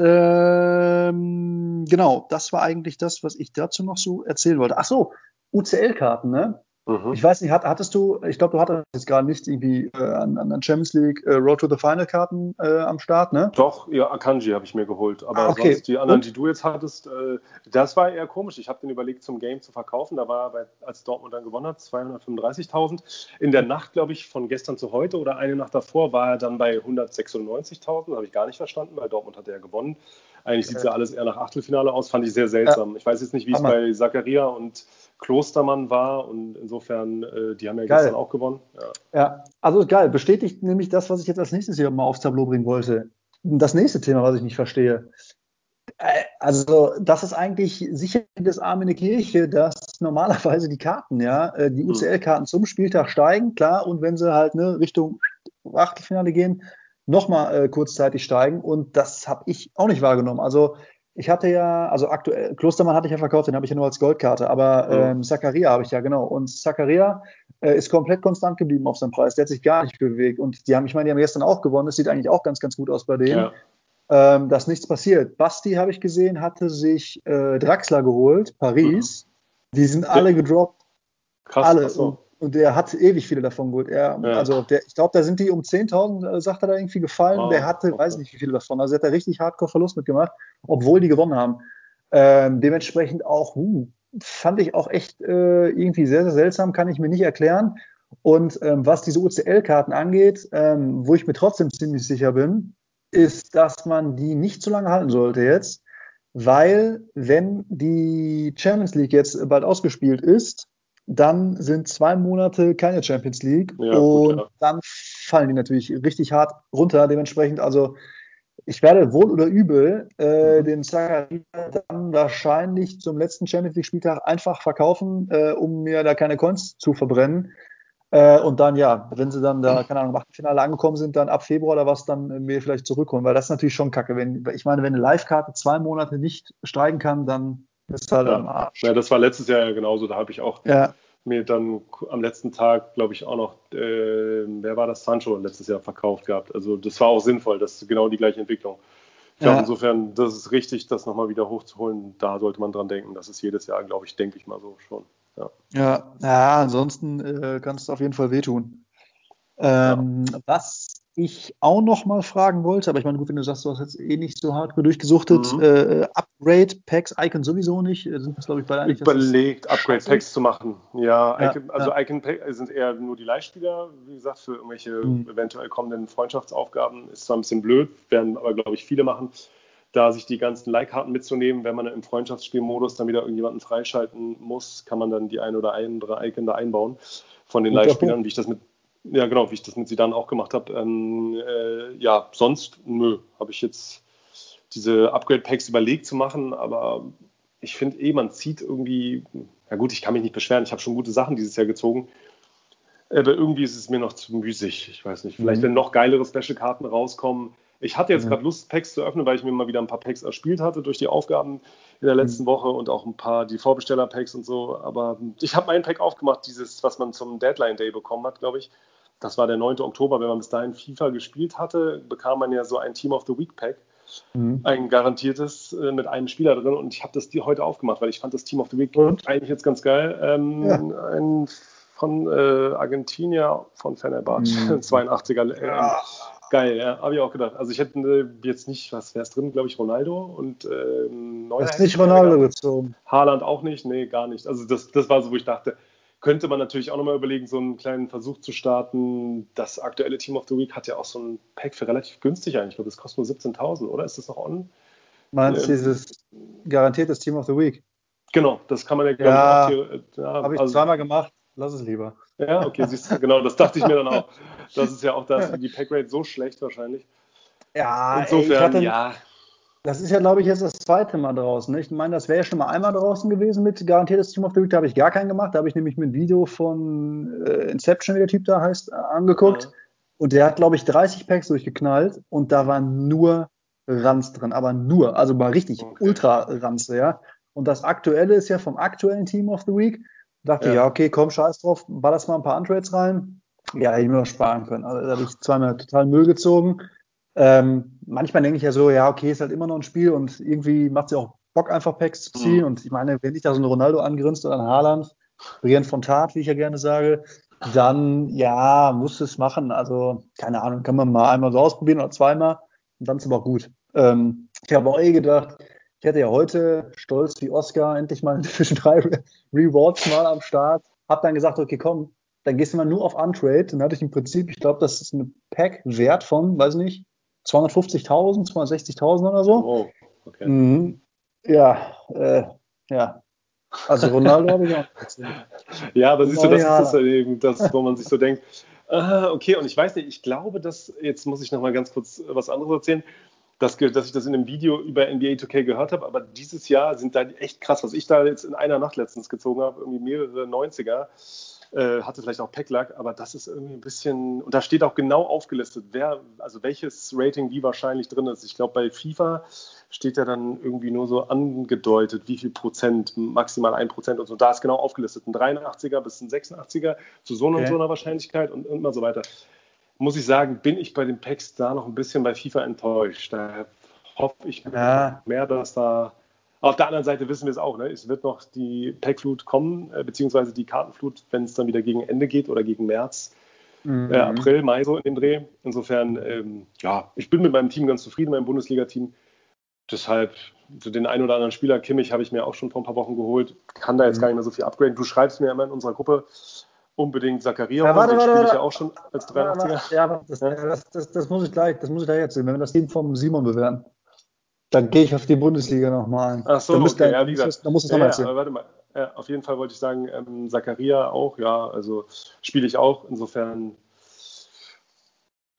genau, das war eigentlich das, was ich dazu noch so erzählen wollte. Ach so, UCL-Karten, ne? Ich weiß nicht, hattest du, ich glaube, du hattest jetzt gerade nicht irgendwie an Champions League Road to the Final Karten am Start, ne? Doch, ja, Akanji habe ich mir geholt. Aber sonst die anderen, die du jetzt hattest, das war eher komisch. Ich habe den überlegt, zum Game zu verkaufen. Da war er, als Dortmund dann gewonnen hat, 235.000. In der Nacht, glaube ich, von gestern zu heute oder eine Nacht davor, war er dann bei 196.000. Habe ich gar nicht verstanden, weil Dortmund hatte ja gewonnen. Eigentlich sieht es ja alles eher nach Achtelfinale aus. Fand ich sehr seltsam. Ich weiß jetzt nicht, wie es bei Zakaria und Klostermann war und insofern, die haben ja gestern auch gewonnen. Ja, also geil. Bestätigt nämlich das, was ich jetzt als nächstes hier mal aufs Tableau bringen wollte. Das nächste Thema, was ich nicht verstehe. Also das ist eigentlich sicher das Arm in der Kirche, dass normalerweise die Karten, die UCL-Karten zum Spieltag steigen, klar, und wenn sie halt Richtung Achtelfinale gehen, nochmal kurzzeitig steigen und das habe ich auch nicht wahrgenommen. Also ich hatte ja, also aktuell, Klostermann hatte ich ja verkauft, den habe ich ja nur als Goldkarte, aber Zakaria habe ich ja, genau. Und Zakaria ist komplett konstant geblieben auf seinem Preis, der hat sich gar nicht bewegt. Und die haben gestern auch gewonnen, das sieht eigentlich auch ganz, ganz gut aus bei denen. Dass nichts passiert. Basti, habe ich gesehen, hatte sich Draxler geholt, Paris. Die sind alle gedroppt. Krass, alle. Und der hat ewig viele davon geholt. Also ich glaube, da sind die um 10.000, sagt er da irgendwie gefallen. Der hatte, weiß nicht wie viele davon. Also er hat da richtig Hardcore-Verlust mitgemacht, obwohl die gewonnen haben. Dementsprechend auch, fand ich auch echt irgendwie sehr, sehr seltsam, kann ich mir nicht erklären. Und was diese UCL-Karten angeht, wo ich mir trotzdem ziemlich sicher bin, ist, dass man die nicht so lange halten sollte jetzt, weil wenn die Champions League jetzt bald ausgespielt ist, dann sind 2 Monate keine Champions League und dann fallen die natürlich richtig hart runter. Dementsprechend, also ich werde wohl oder übel den Zakaria dann wahrscheinlich zum letzten Champions League-Spieltag einfach verkaufen, um mir da keine Coins zu verbrennen. Und dann, ja, wenn sie dann da, keine Ahnung, im Achtelfinale angekommen sind, dann ab Februar oder was, dann mir vielleicht zurückholen, weil das ist natürlich schon kacke. Ich meine, wenn eine Live-Karte 2 Monate nicht steigen kann, dann ist halt am Arsch. Ja, das war letztes Jahr ja genauso, da habe ich auch mir dann am letzten Tag, glaube ich, auch noch, wer war das, Sancho letztes Jahr verkauft gehabt. Also das war auch sinnvoll, das ist genau die gleiche Entwicklung. Ich glaube, insofern, das ist richtig, das nochmal wieder hochzuholen, da sollte man dran denken. Das ist jedes Jahr, glaube ich, denke ich mal so schon. Ja, ansonsten kann es auf jeden Fall wehtun. Was ich auch noch mal fragen wollte, aber ich meine, gut, wenn du sagst, du hast jetzt eh nicht so hart durchgesuchtet, Upgrade-Packs, Icon sowieso nicht, sind das, glaube ich, beide eigentlich... Überlegt, Upgrade-Packs zu machen. Ja, Icon-Packs sind eher nur die Leihspieler, wie gesagt, für irgendwelche eventuell kommenden Freundschaftsaufgaben. Ist zwar ein bisschen blöd, werden aber, glaube ich, viele machen, da sich die ganzen Leihkarten mitzunehmen. Wenn man im Freundschaftsspielmodus dann wieder irgendjemanden freischalten muss, kann man dann die ein oder andere Icon da einbauen von den Leihspielern, wie ich das mit Zidane auch gemacht habe. Sonst, habe ich jetzt diese Upgrade-Packs überlegt zu machen, aber ich finde man zieht irgendwie, ja gut, ich kann mich nicht beschweren, ich habe schon gute Sachen dieses Jahr gezogen, aber irgendwie ist es mir noch zu müßig, ich weiß nicht, vielleicht wenn noch geilere Special-Karten rauskommen. Ich hatte jetzt gerade Lust, Packs zu öffnen, weil ich mir mal wieder ein paar Packs erspielt hatte durch die Aufgaben in der letzten Woche und auch ein paar die Vorbesteller-Packs und so. Aber ich habe mein Pack aufgemacht, dieses, was man zum Deadline-Day bekommen hat, glaube ich. Das war der 9. Oktober. Wenn man bis dahin FIFA gespielt hatte, bekam man ja so ein Team of the Week-Pack. Ein garantiertes mit einem Spieler drin. Und ich habe das heute aufgemacht, weil ich fand das Team of the Week eigentlich jetzt ganz geil. Ein von Argentinier, von Fenerbahce, 82er. Geil, ja, habe ich auch gedacht. Also ich hätte jetzt nicht, was wäre es drin, glaube ich, Ronaldo und Neuer. Hast nicht Ronaldo gezogen? Haaland auch nicht, nee, gar nicht. Also das war so, wo ich dachte, könnte man natürlich auch nochmal überlegen, so einen kleinen Versuch zu starten. Das aktuelle Team of the Week hat ja auch so ein Pack für relativ günstig eigentlich. Ich glaube, das kostet nur 17.000, oder? Ist das noch on? Meinst du dieses garantiertes Team of the Week? Genau, das kann man ja, glaube ich, auch habe ich zweimal gemacht. Lass es lieber. Ja, okay, siehst du, genau, das dachte ich mir dann auch. Das ist ja auch die Packrate so schlecht wahrscheinlich. Ja, insofern, das ist ja, glaube ich, jetzt das zweite Mal draußen. Ne? Ich meine, das wäre ja schon mal einmal draußen gewesen mit garantiertes Team of the Week. Da habe ich gar keinen gemacht. Da habe ich nämlich mir ein Video von Inception, wie der Typ da heißt, angeguckt. Und der hat, glaube ich, 30 Packs durchgeknallt und da war nur Ranz drin. Aber nur, also mal richtig Ultra-Ranze, ja. Und das Aktuelle ist ja vom aktuellen Team of the Week. Dachte ich, okay, komm, scheiß drauf, ballerst mal ein paar Untrades rein. Ja, hätte ich mir noch sparen können. Also da habe ich zweimal total Müll gezogen. Manchmal denke ich ja so, ja, okay, ist halt immer noch ein Spiel und irgendwie macht es ja auch Bock, einfach Packs zu ziehen. Und ich meine, wenn dich da so ein Ronaldo angrinst oder ein Haaland, Brienne von Tat, wie ich ja gerne sage, dann, muss es machen. Also, keine Ahnung, kann man mal einmal so ausprobieren oder zweimal und dann ist es aber auch gut. Ich habe auch gedacht, ich hätte ja heute, stolz wie Oscar, endlich mal zwischen 3 Rewards mal am Start. Hab dann gesagt, okay, komm, dann gehst du mal nur auf Untrade. Dann hatte ich im Prinzip, ich glaube, das ist ein Pack-Wert von, weiß nicht, 250.000, 260.000 oder so. Oh, okay. Also Ronaldo habe ich auch. Ja, aber siehst du, das ist eben das, wo man sich so denkt, okay, und ich weiß nicht, ich glaube, dass, jetzt muss ich noch mal ganz kurz was anderes erzählen, dass ich das in einem Video über NBA 2K gehört habe, aber dieses Jahr sind da echt krass, was ich da jetzt in einer Nacht letztens gezogen habe, irgendwie mehrere 90er, hatte vielleicht auch Packlack, aber das ist irgendwie ein bisschen, und da steht auch genau aufgelistet, welches Rating wie wahrscheinlich drin ist. Ich glaube, bei FIFA steht ja dann irgendwie nur so angedeutet, wie viel Prozent, maximal 1% und so. Da ist genau aufgelistet, ein 83er bis ein 86er zu so und so einer Wahrscheinlichkeit und immer so weiter. Muss ich sagen, bin ich bei den Packs da noch ein bisschen bei FIFA enttäuscht. Da hoffe ich mehr, dass da... Auf der anderen Seite wissen wir es auch, ne? Es wird noch die Packflut kommen, beziehungsweise die Kartenflut, wenn es dann wieder gegen Ende geht oder gegen März, April, Mai so in den Dreh. Insofern, ich bin mit meinem Team ganz zufrieden, meinem Bundesliga-Team. Deshalb, so den einen oder anderen Spieler, Kimmich, habe ich mir auch schon vor ein paar Wochen geholt. Kann da jetzt gar nicht mehr so viel upgraden. Du schreibst mir immer in unserer Gruppe unbedingt Zakaria, den spiele ich ja auch schon als 83er. Ja, das muss ich gleich erzählen, wenn wir das Team vom Simon bewerten. Dann gehe ich auf die Bundesliga nochmal ein. Ach so, okay, wie gesagt. Da muss es nochmal erzählen. Aber warte mal. Auf jeden Fall wollte ich sagen, Zakaria auch, also spiele ich auch. Insofern,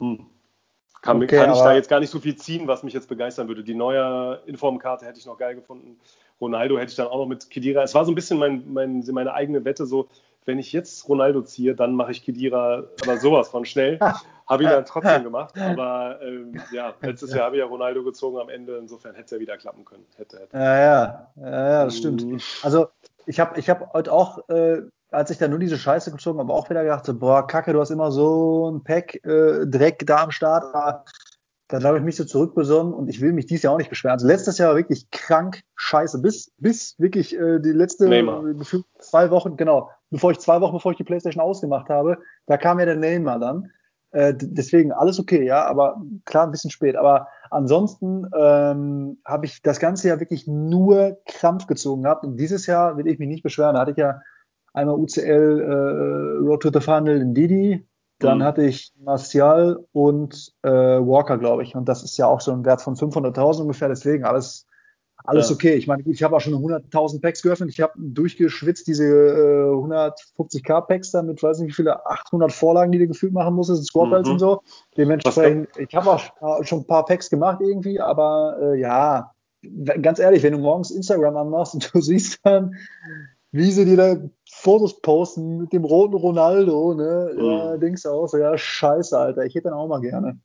Kann ich da jetzt gar nicht so viel ziehen, was mich jetzt begeistern würde. Die neue Informkarte hätte ich noch geil gefunden. Ronaldo hätte ich dann auch noch mit Khedira. Es war so ein bisschen meine eigene Wette, so, wenn ich jetzt Ronaldo ziehe, dann mache ich Khedira aber sowas von schnell. Habe ihn dann trotzdem gemacht. Aber letztes Jahr habe ich ja Ronaldo gezogen am Ende. Insofern hätte es ja wieder klappen können. Hätte. Ja, das stimmt. Also ich hab heute auch, als ich da nur diese Scheiße gezogen habe, auch wieder gedacht, so, boah, Kacke, du hast immer so ein Pack Dreck da am Start. Aber dann habe ich mich so zurückbesonnen und ich will mich dieses Jahr auch nicht beschweren. Also letztes Jahr war wirklich krank scheiße. Bis wirklich die letzte gefühlt 2 Wochen, genau, bevor ich die Playstation ausgemacht habe, da kam ja der Neymar dann. Deswegen alles okay, ja, aber klar ein bisschen spät. Aber ansonsten habe ich das ganze Jahr wirklich nur Krampf gezogen gehabt. Und dieses Jahr will ich mich nicht beschweren. Da hatte ich ja einmal UCL Road to the Final in Didi. Dann hatte ich Martial und Walker, glaube ich. Und das ist ja auch so ein Wert von 500.000 ungefähr. Deswegen alles okay. Ich meine, gut, ich habe auch schon 100.000 Packs geöffnet. Ich habe durchgeschwitzt diese 150k Packs da mit, weiß nicht wie viele, 800 Vorlagen, die du gefühlt machen musstest, Squad-Balls und so. Dementsprechend, ich habe auch schon ein paar Packs gemacht irgendwie, aber ganz ehrlich, wenn du morgens Instagram anmachst und du siehst dann, wie sie dir da Fotos posten mit dem roten Ronaldo, ne, da denkst du auch so, ja, scheiße, Alter, ich hätte dann auch mal gerne.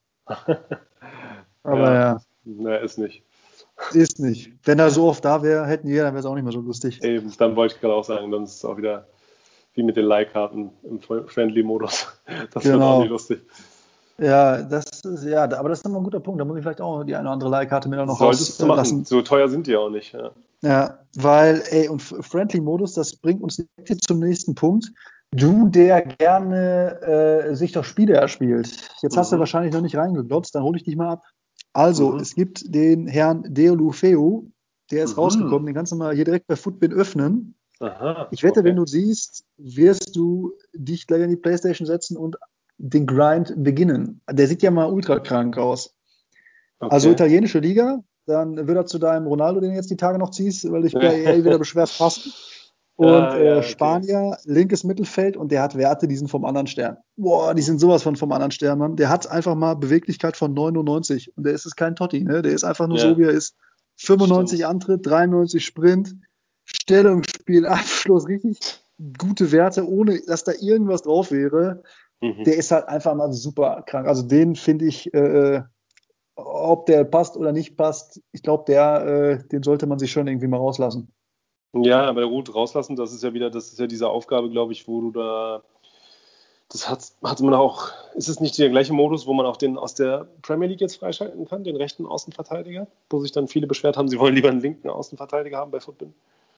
Aber ja. Na, ist nicht. Ist nicht. Wenn er so oft da wäre, hätten wir, dann wäre es auch nicht mehr so lustig. Eben, dann wollte ich gerade auch sagen, dann ist es auch wieder wie mit den Leihkarten im Friendly-Modus. Das wird auch nicht lustig. Ja, aber das ist nochmal ein guter Punkt. Da muss ich vielleicht auch die eine oder andere Leihkarte mir noch rauslassen. So teuer sind die auch nicht. Ja, weil, und Friendly-Modus, das bringt uns direkt zum nächsten Punkt. Du, der gerne sich doch Spiele erspielt. Jetzt hast du wahrscheinlich noch nicht reingeglotzt, dann hole ich dich mal ab. Also, es gibt den Herrn Deulofeu, der ist rausgekommen, den kannst du mal hier direkt bei Footbin öffnen. Aha, ich wette, wenn du siehst, wirst du dich gleich an die Playstation setzen und den Grind beginnen. Der sieht ja mal ultra krank aus. Okay. Also italienische Liga, dann wird er zu deinem Ronaldo, den du jetzt die Tage noch ziehst, weil dich bei EA wieder beschwerst, passen. Und Spanier, linkes Mittelfeld, und der hat Werte, die sind vom anderen Stern. Boah, die sind sowas vom anderen Stern, Mann. Der hat einfach mal Beweglichkeit von 99 und der ist kein Totti, ne? Der ist einfach nur so, wie er ist. 95 Antritt, 93 Sprint, Stellungsspiel, Abschluss, richtig gute Werte, ohne dass da irgendwas drauf wäre. Der ist halt einfach mal super krank. Also den finde ich, ob der passt oder nicht passt, ich glaube, den sollte man sich schon irgendwie mal rauslassen. Ja, aber gut, rauslassen, das ist ja diese Aufgabe, glaube ich, wo du da, hatte man auch, ist es nicht der gleiche Modus, wo man auch den aus der Premier League jetzt freischalten kann, den rechten Außenverteidiger, wo sich dann viele beschwert haben, sie wollen lieber einen linken Außenverteidiger haben bei Footbin?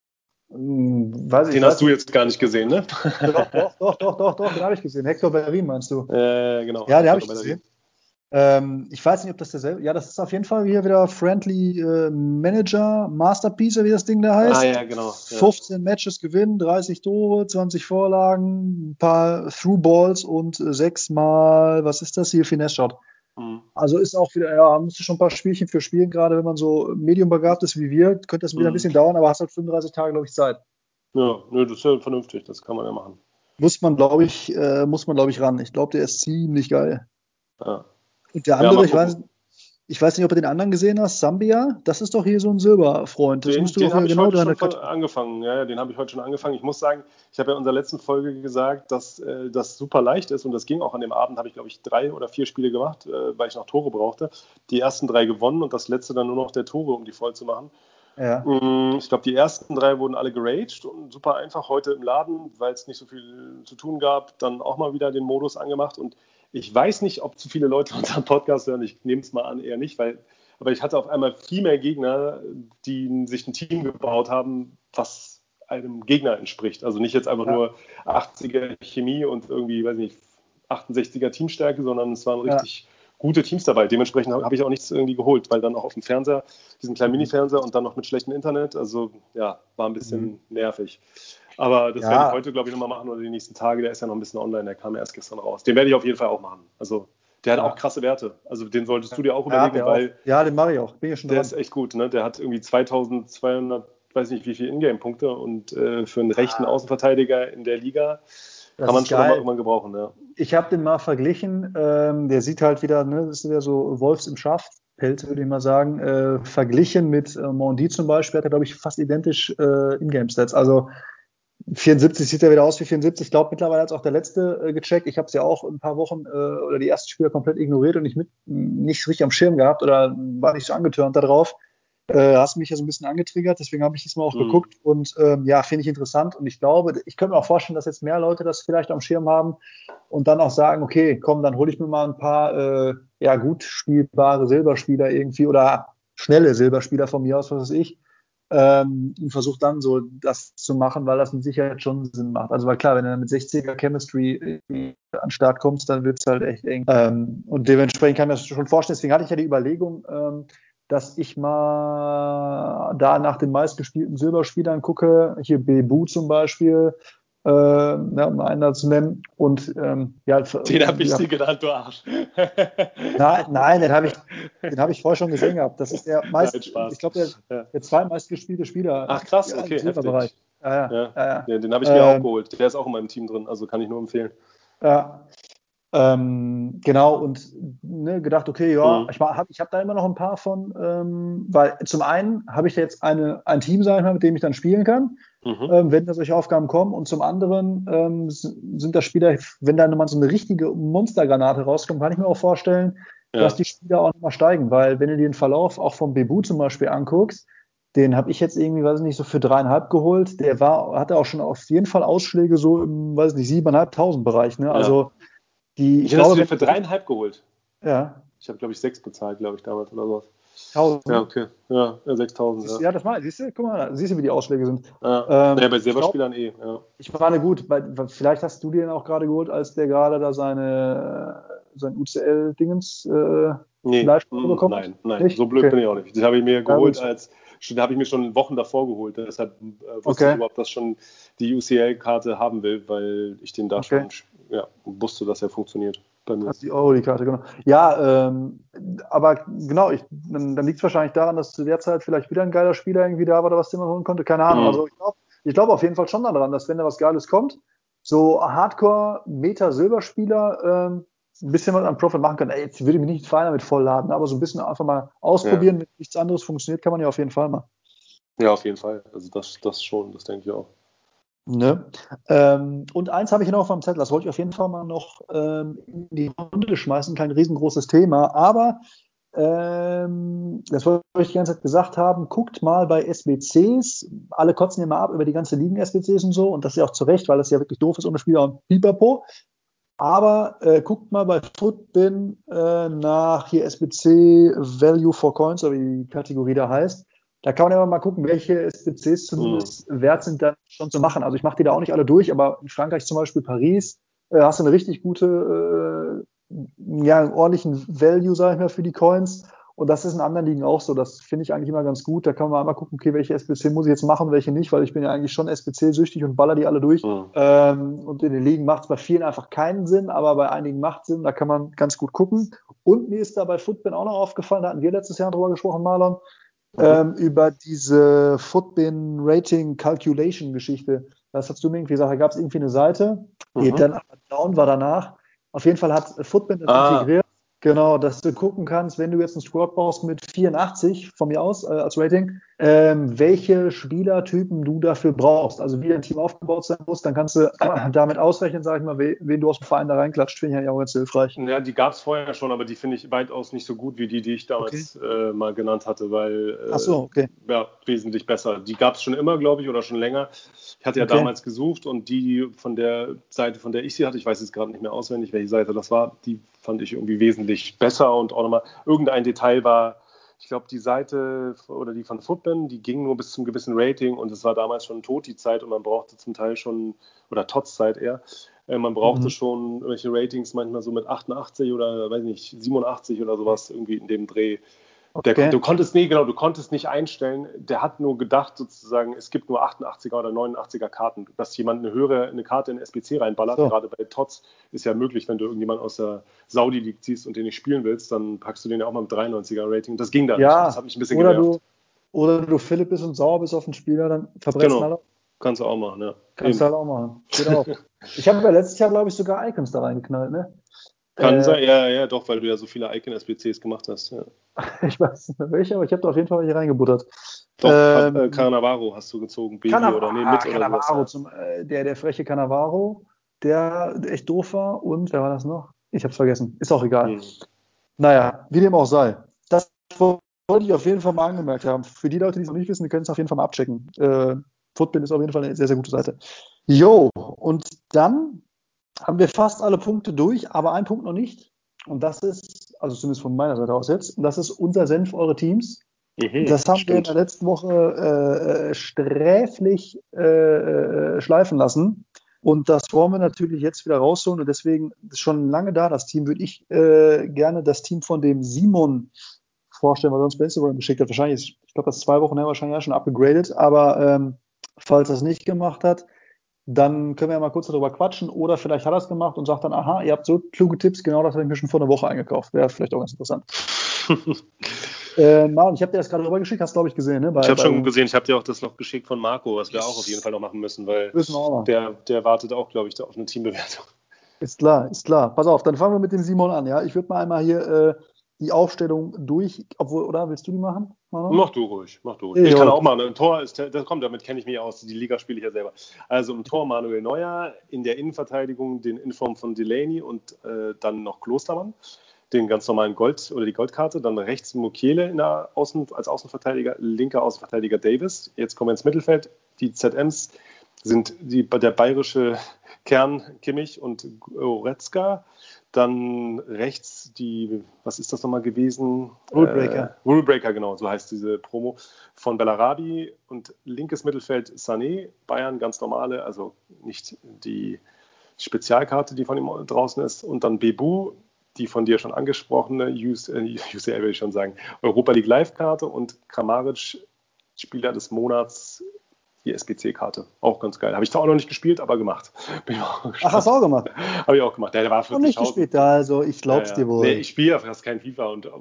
Den hast du jetzt gar nicht gesehen, ne? Doch, den habe ich gesehen. Hector Bellerin meinst du? Genau. Ja, den habe ich gesehen. Ich weiß nicht, ob das derselbe. Ja, das ist auf jeden Fall hier wieder Friendly Manager Masterpiece, wie das Ding da heißt. Ja, genau. 15 Matches gewinnen, 30 Tore, 20 Vorlagen, ein paar Through-Balls und 6 mal, was ist das hier, Finesse-Shot. Also ist auch wieder, musst du schon ein paar Spielchen für spielen, gerade wenn man so medium begabt ist wie wir, könnte das wieder ein bisschen dauern, aber hast halt 35 Tage, glaube ich, Zeit. Ja, das ist ja vernünftig, das kann man ja machen. Muss man, glaube ich, ran. Ich glaube, der ist ziemlich geil. Ja. Und der andere, ich weiß nicht, ob du den anderen gesehen hast, Sambia, das ist doch hier so ein Silberfreund. Das musst du den habe ich heute schon angefangen. Ja, den habe ich heute schon angefangen. Ich muss sagen, ich habe ja in unserer letzten Folge gesagt, dass das super leicht ist und das ging auch an dem Abend, habe ich glaube ich 3 oder 4 Spiele gemacht, weil ich noch Tore brauchte. Die ersten 3 gewonnen und das letzte dann nur noch der Tore, um die voll zu machen. Ja. Ich glaube, die ersten 3 wurden alle geraged und super einfach heute im Laden, weil es nicht so viel zu tun gab, dann auch mal wieder den Modus angemacht und ich weiß nicht, ob zu viele Leute unseren Podcast hören, ich nehme es mal an, eher nicht, aber ich hatte auf einmal viel mehr Gegner, die sich ein Team gebaut haben, was einem Gegner entspricht. Also nicht jetzt einfach nur 80er Chemie und irgendwie, weiß nicht, 68er Teamstärke, sondern es waren richtig gute Teams dabei. Dementsprechend habe ich auch nichts irgendwie geholt, weil dann auch auf dem Fernseher, diesen kleinen Mini-Fernseher und dann noch mit schlechtem Internet, also ja, war ein bisschen nervig. Aber das werde ich heute, glaube ich, nochmal machen oder die nächsten Tage. Der ist ja noch ein bisschen online, der kam erst gestern raus. Den werde ich auf jeden Fall auch machen. Also der hat auch krasse Werte. Also den solltest du dir auch überlegen, weil... Ja, den mache ich auch. Bin ja schon der ist echt gut, ne? Der hat irgendwie 2200, weiß nicht wie viele Ingame-Punkte und für einen rechten Außenverteidiger in der Liga, Kann man schon mal irgendwann gebrauchen, ja. Ich habe den mal verglichen, der sieht halt wieder, ne, das ist wieder so Wolfs im Schafpelz, würde ich mal sagen, verglichen mit Mondi zum Beispiel, hat er, glaube ich, fast identisch Ingame-Stats. Also 74 sieht er wieder aus wie 74. Ich glaube, mittlerweile hat es auch der letzte gecheckt. Ich habe es ja auch ein paar Wochen oder die ersten Spieler komplett ignoriert und nicht so richtig am Schirm gehabt oder war nicht so angetörnt darauf. Hast mich ja so ein bisschen angetriggert, deswegen habe ich diesmal auch geguckt und ja, finde ich interessant und ich glaube, ich könnte mir auch vorstellen, dass jetzt mehr Leute das vielleicht am Schirm haben und dann auch sagen, okay, komm, dann hole ich mir mal ein paar ja, gut spielbare Silberspieler irgendwie oder schnelle Silberspieler von mir aus, was weiß ich, und versuche dann so das zu machen, weil das mit Sicherheit schon Sinn macht. Also weil klar, wenn du dann mit 60er Chemistry an den Start kommst, dann wird es halt echt eng. Und dementsprechend kann ich mir das schon vorstellen, deswegen hatte ich ja die Überlegung, dass ich mal da nach den meistgespielten Silberspielern gucke, hier Bebu zum Beispiel, ja, um einen da zu nennen. Und, ja, den habe ich dir genannt, du Arsch. Nein, den hab ich vorher schon gesehen gehabt. Das ist der ich glaube, der zweitmeistgespielte Spieler. Ach krass, okay, im Silberbereich. Ja. Den habe ich mir auch geholt. Der ist auch in meinem Team drin, also kann ich nur empfehlen. Ja. Genau, und ne, gedacht, okay, ja, ich hab da immer noch ein paar von, weil zum einen habe ich jetzt ein Team, sage ich mal, mit dem ich dann spielen kann, wenn da solche Aufgaben kommen, und zum anderen sind das Spieler, wenn da mal so eine richtige Monstergranate rauskommt, kann ich mir auch vorstellen, dass die Spieler auch nochmal steigen, weil wenn du dir den Verlauf auch vom Bebu zum Beispiel anguckst, den habe ich jetzt irgendwie, weiß ich nicht, so für 3,5 geholt, hatte auch schon auf jeden Fall Ausschläge so im, weiß ich nicht, 7.500 Bereich, ne, also ich glaube, du für 3,5 geholt. Ja. Ich habe, glaube ich, 6 bezahlt, glaube ich, damals oder sowas. 1000. Ja, okay. Ja, 6.000. Ja, das mal. Siehst du, guck mal, siehst du, wie die Ausschläge sind. Ja, bei Silberspielern ja. Ich meine, gut, vielleicht hast du den auch gerade geholt, als der gerade da sein UCL-Dingens live bekommen hat? Nein, nicht? So blöd bin ich auch nicht. Das habe ich mir geholt habe ich mir schon Wochen davor geholt. Deshalb wusste ich überhaupt, dass schon die UCL-Karte haben will, weil ich den da schon wusste, dass er funktioniert. Hast die Euro-Karte, genau. Ja, aber genau, dann liegt es wahrscheinlich daran, dass zu der Zeit vielleicht wieder ein geiler Spieler irgendwie da war, oder was den man holen konnte. Keine Ahnung. Also ich glaube auf jeden Fall schon daran, dass wenn da was Geiles kommt, so Hardcore-Meta-Silberspieler ein bisschen was an Profit machen können. Jetzt würde ich mich nicht fein damit vollladen, aber so ein bisschen einfach mal ausprobieren, wenn nichts anderes funktioniert, kann man ja auf jeden Fall machen. Ja, auf jeden Fall. Also das schon, das denke ich auch. Ne? Und eins habe ich noch auf meinem Zettel, das wollte ich auf jeden Fall mal noch in die Runde schmeißen, kein riesengroßes Thema, aber das wollte ich die ganze Zeit gesagt haben, guckt mal bei SBCs, alle kotzen immer ab über die ganze Ligen-SBCs und so, und das ist ja auch zu Recht, weil das ja wirklich doof ist ohne Spieler und Pipapo, aber guckt mal bei Footbin nach hier SBC Value for Coins, oder wie die Kategorie da heißt. Da kann man ja mal gucken, welche SBCs zumindest wert sind, dann schon zu machen. Also ich mache die da auch nicht alle durch, aber in Frankreich zum Beispiel Paris, hast du eine richtig gute, einen ordentlichen Value, sage ich mal, für die Coins. Und das ist in anderen Ligen auch so. Das finde ich eigentlich immer ganz gut. Da kann man einmal gucken, okay, welche SBC muss ich jetzt machen, welche nicht, weil ich bin ja eigentlich schon SBC-süchtig und baller die alle durch. Und in den Ligen macht es bei vielen einfach keinen Sinn, aber bei einigen macht es Sinn. Da kann man ganz gut gucken. Und mir ist da bei Footbin auch noch aufgefallen, da hatten wir letztes Jahr drüber gesprochen, Marlon, über diese Footbin Rating Calculation Geschichte. Das hast du mir irgendwie gesagt, da gab es irgendwie eine Seite, die dann aber down war danach. Auf jeden Fall hat Footbin das integriert. Genau, dass du gucken kannst, wenn du jetzt einen Squad brauchst mit 84 von mir aus als Rating, welche Spielertypen du dafür brauchst. Also wie dein Team aufgebaut sein muss, dann kannst du damit ausrechnen, sag ich mal, wen du aus dem Verein da reinklatscht. Finde ich eigentlich auch ganz hilfreich. Ja, die gab es vorher schon, aber die finde ich weitaus nicht so gut wie die ich damals mal genannt hatte, weil ja, wesentlich besser. Die gab es schon immer, glaube ich, oder schon länger. Ich hatte ja damals gesucht und die von der Seite, von der ich sie hatte, ich weiß jetzt gerade nicht mehr auswendig, welche Seite das war, die fand ich irgendwie wesentlich besser und auch nochmal irgendein Detail war, ich glaube, die Seite oder die von Footbin, die ging nur bis zum gewissen Rating und es war damals schon tot, die Zeit, und man brauchte zum Teil schon, oder Tots-Zeit eher, man brauchte schon irgendwelche Ratings manchmal so mit 88 oder, weiß nicht, 87 oder sowas irgendwie in dem Dreh. Du konntest nicht einstellen. Der hat nur gedacht, sozusagen, es gibt nur 88er oder 89er Karten. Dass jemand eine Karte in SBC reinballert, gerade bei TOTS, ist ja möglich, wenn du irgendjemanden aus der Saudi-League ziehst und den nicht spielen willst, dann packst du den ja auch mal mit 93er Rating. Das ging da nicht. Das hat mich ein bisschen genervt. Oder du Philipp bist und sauer bist auf den Spieler, dann verbrennst du alle. Kannst du auch machen, ja. Kannst du halt auch machen. Geht auch. Ich habe ja letztes Jahr, glaube ich, sogar Icons da reingeknallt, ne? Kann sein, ja, doch, weil du ja so viele Icon-SBCs gemacht hast. Ja. Ich weiß nicht mehr welche, aber ich habe da auf jeden Fall welche reingebuttert. Doch, Cannavaro hast du gezogen, Baby oder nee, mit oder Cannavaro, sowas. der freche Cannavaro, der echt doof war. Und wer war das noch? Ich habe es vergessen. Ist auch egal. Naja, wie dem auch sei. Das wollte ich auf jeden Fall mal angemerkt haben. Für die Leute, die es noch nicht wissen, die können es auf jeden Fall mal abchecken. Footbin ist auf jeden Fall eine sehr, sehr gute Seite. Jo, und dann haben wir fast alle Punkte durch, aber ein Punkt noch nicht. Und das ist, also zumindest von meiner Seite aus jetzt, und das ist unser Senf, eure Teams. Das haben wir in der letzten Woche sträflich schleifen lassen. Und das wollen wir natürlich jetzt wieder rausholen. Und deswegen ist schon lange da, das Team, würde ich gerne das Team von dem Simon vorstellen, was er uns bei Instagram geschickt hat. Wahrscheinlich, ich glaube, das ist 2 Wochen her, wahrscheinlich ja schon abgegradet. Aber falls er es nicht gemacht hat, dann können wir ja mal kurz darüber quatschen. Oder vielleicht hat er es gemacht und sagt dann, aha, ihr habt so kluge Tipps, genau das habe ich mir schon vor einer Woche eingekauft. Wäre vielleicht auch ganz interessant. Marlon, ich habe dir das gerade rübergeschickt, hast du, glaube ich, gesehen, ne? Ich habe schon gesehen, ich habe dir auch das noch geschickt von Marco, was wir auch auf jeden Fall noch machen müssen, weil der wartet auch, glaube ich, auf eine Teambewertung. Ist klar. Pass auf, dann fangen wir mit dem Simon an, ja? Ich würde mal einmal hier die Aufstellung durch, obwohl, oder willst du die machen? Marlon? Mach du ruhig. Ich kann auch machen. Ein Tor ist, damit kenne ich mich aus. Die Liga spiele ich ja selber. Also im Tor Manuel Neuer, in der Innenverteidigung den Inform von Delaney und dann noch Klostermann, den ganz normalen Gold oder die Goldkarte. Dann rechts Mukiele als Außenverteidiger, linker Außenverteidiger Davis. Jetzt kommen wir ins Mittelfeld. Die ZMs sind der bayerische Kern Kimmich und Goretzka. Dann rechts was ist das nochmal gewesen? Rulebreaker, genau, so heißt diese Promo von Bellarabi. Und linkes Mittelfeld Sané, Bayern, ganz normale, also nicht die Spezialkarte, die von ihm draußen ist. Und dann Bebu, die von dir schon angesprochene UCL will ich schon sagen, Europa League Live-Karte und Kramaric, Spieler des Monats, die SBC-Karte. Auch ganz geil. Habe ich da auch noch nicht gespielt, aber gemacht. Ach, hast du auch gemacht? Habe ich auch gemacht. Der war 40.000. Und nicht gespielt, also ich glaub's dir wohl. Nee, ich spiele ja fast kein FIFA und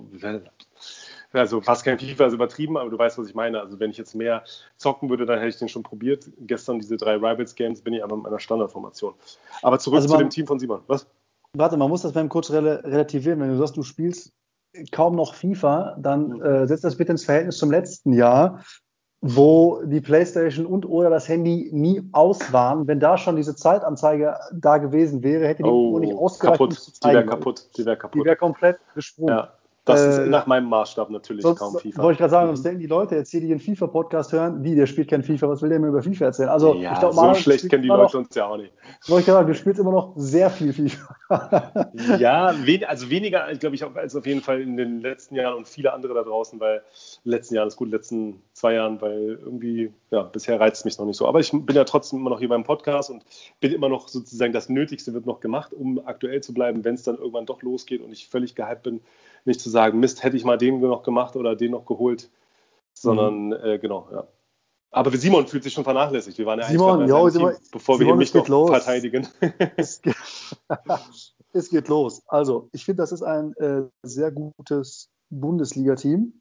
also fast kein FIFA ist übertrieben, aber du weißt, was ich meine. Also wenn ich jetzt mehr zocken würde, dann hätte ich den schon probiert. Gestern diese 3 Rivals-Games bin ich aber mit meiner Standardformation. Aber zurück zu dem Team von Simon. Was? Warte, man muss das beim kurz relativieren. Wenn du sagst, du spielst kaum noch FIFA, dann setzt das bitte ins Verhältnis zum letzten Jahr, wo die Playstation oder das Handy nie aus waren. Wenn da schon diese Zeitanzeige da gewesen wäre, hätte die Uhr nicht ausgereicht, um zu zeigen. Die wäre kaputt. Die wäre komplett gesprungen. Ja, das ist nach meinem Maßstab natürlich kaum FIFA. Wollte ich gerade sagen, sonst denken die Leute jetzt hier, die den FIFA-Podcast hören, der spielt kein FIFA, was will der mir über FIFA erzählen? Also, ja, ich glaub, so schlecht kennen die Leute uns ja auch nicht. Wollte ich gerade sagen, du spielst immer noch sehr viel FIFA. Ja, also weniger, glaube ich, als auf jeden Fall in den letzten Jahren und viele andere da draußen, weil letzten 2 Jahren, weil irgendwie, ja, bisher reizt es mich noch nicht so. Aber ich bin ja trotzdem immer noch hier beim Podcast und bin immer noch sozusagen, das Nötigste wird noch gemacht, um aktuell zu bleiben, wenn es dann irgendwann doch losgeht und ich völlig gehypt bin, nicht zu sagen, Mist, hätte ich mal den noch gemacht oder den noch geholt, sondern genau, ja. Aber Simon fühlt sich schon vernachlässigt. Wir waren ja eigentlich Team, bevor wir hier mich noch verteidigen. Es geht los. Also, ich finde, das ist ein sehr gutes Bundesliga-Team.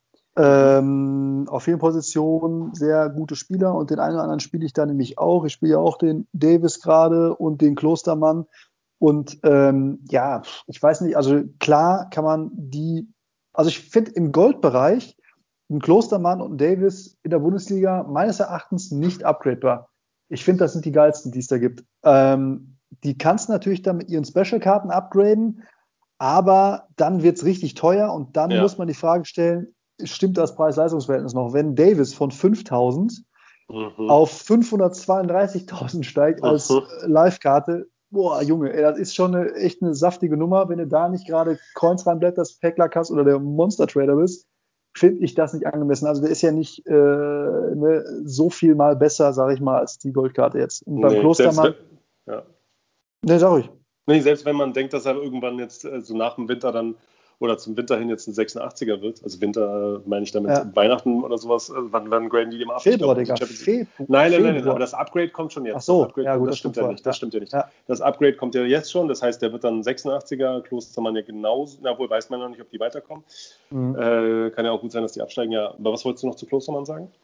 Auf vielen Positionen sehr gute Spieler und den einen oder anderen spiele ich da nämlich auch. Ich spiele ja auch den Davis gerade und den Klostermann. Und ja, ich weiß nicht, also klar kann man also ich finde im Goldbereich ein Klostermann und ein Davis in der Bundesliga meines Erachtens nicht upgradebar. Ich finde, das sind die geilsten, die es da gibt. Die kannst du natürlich dann mit ihren Special-Karten upgraden, aber dann wird es richtig teuer und dann muss man die Frage stellen, stimmt das Preis-Leistungs-Verhältnis noch? Wenn Davis von 5.000 auf 532.000 steigt als Live-Karte, boah, Junge, ey, das ist schon echt eine saftige Nummer. Wenn du da nicht gerade Coins reinblätterst, Packlack hast oder der Monster-Trader bist, finde ich das nicht angemessen. Also der ist ja nicht so viel mal besser, sage ich mal, als die Goldkarte jetzt. Und beim Klostermann... Ne, sag ich. Nee, selbst wenn man denkt, dass er irgendwann jetzt so nach dem Winter dann oder zum Winter hin jetzt ein 86er wird, also Winter meine ich damit Weihnachten oder sowas, wann graden die dem ab? Februar, Digga. Nein, aber das Upgrade kommt schon jetzt. Ach so, das stimmt ja nicht. Das stimmt ja nicht. Ja. Das Upgrade kommt ja jetzt schon, das heißt, der wird dann 86er, Klostermann ja genauso, wohl weiß man noch nicht, ob die weiterkommen. Kann ja auch gut sein, dass die absteigen, ja. Aber was wolltest du noch zu Klostermann sagen?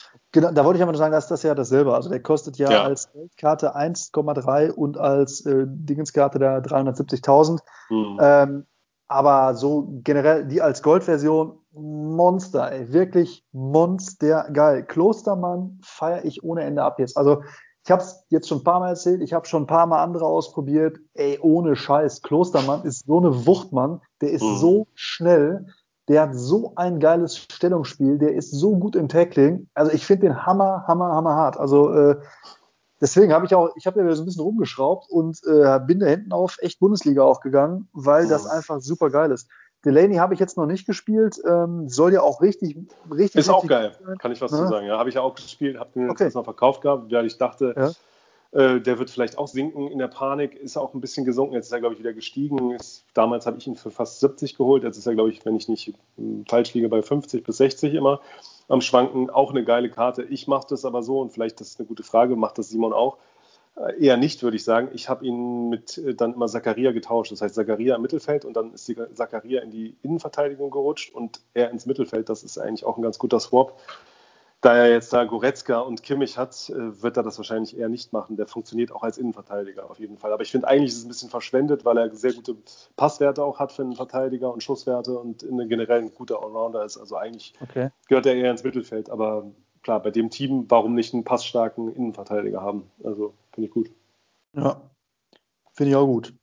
Genau, da wollte ich aber nur sagen, dass das ja dasselbe. Also der kostet ja, Ja. als Karte 1,3 und als Dingenskarte da 370.000. Aber so generell die als Goldversion Monster, ey, wirklich Monster geil. Klostermann feiere ich ohne Ende ab jetzt. Also ich habe es jetzt schon ein paar Mal erzählt, ich habe schon ein paar Mal andere ausprobiert. Ey, ohne Scheiß, Klostermann ist so eine Wucht, Mann. Der ist so schnell. Der hat so ein geiles Stellungsspiel, der ist so gut im Tackling. Also ich finde den hammer hart. Also deswegen habe ich ja so ein bisschen rumgeschraubt und bin da hinten auf echt Bundesliga auch gegangen, weil das einfach super geil ist. Delaney habe ich jetzt noch nicht gespielt, soll ja auch richtig Ist auch richtig geil, sein. kann ich was zu sagen. Ja, habe ich ja auch gespielt, habe den jetzt mal verkauft gehabt, weil ich dachte, Ja. der wird vielleicht auch sinken in der Panik, ist auch ein bisschen gesunken, jetzt ist er, glaube ich, wieder gestiegen. Damals habe ich ihn für fast 70 geholt, jetzt ist er, glaube ich, wenn ich nicht falsch liege, bei 50 bis 60 immer am Schwanken. Auch eine geile Karte. Ich mache das aber so, und vielleicht das ist eine gute Frage, macht das Simon auch? Eher nicht, würde ich sagen. Ich habe ihn mit dann immer Zakaria getauscht. Das heißt, Zakaria im Mittelfeld und dann ist die Zakaria in die Innenverteidigung gerutscht und er ins Mittelfeld. Das ist eigentlich auch ein ganz guter Swap. Da er jetzt da Goretzka und Kimmich hat, wird er das wahrscheinlich eher nicht machen. Der funktioniert auch als Innenverteidiger auf jeden Fall. Aber ich finde eigentlich ist es ein bisschen verschwendet, weil er sehr gute Passwerte auch hat für einen Verteidiger und Schusswerte und generell ein guter Allrounder ist. Also eigentlich gehört er eher ins Mittelfeld. Aber klar, bei dem Team, warum nicht einen passstarken Innenverteidiger haben? Also finde ich gut. Ja, finde ich auch gut.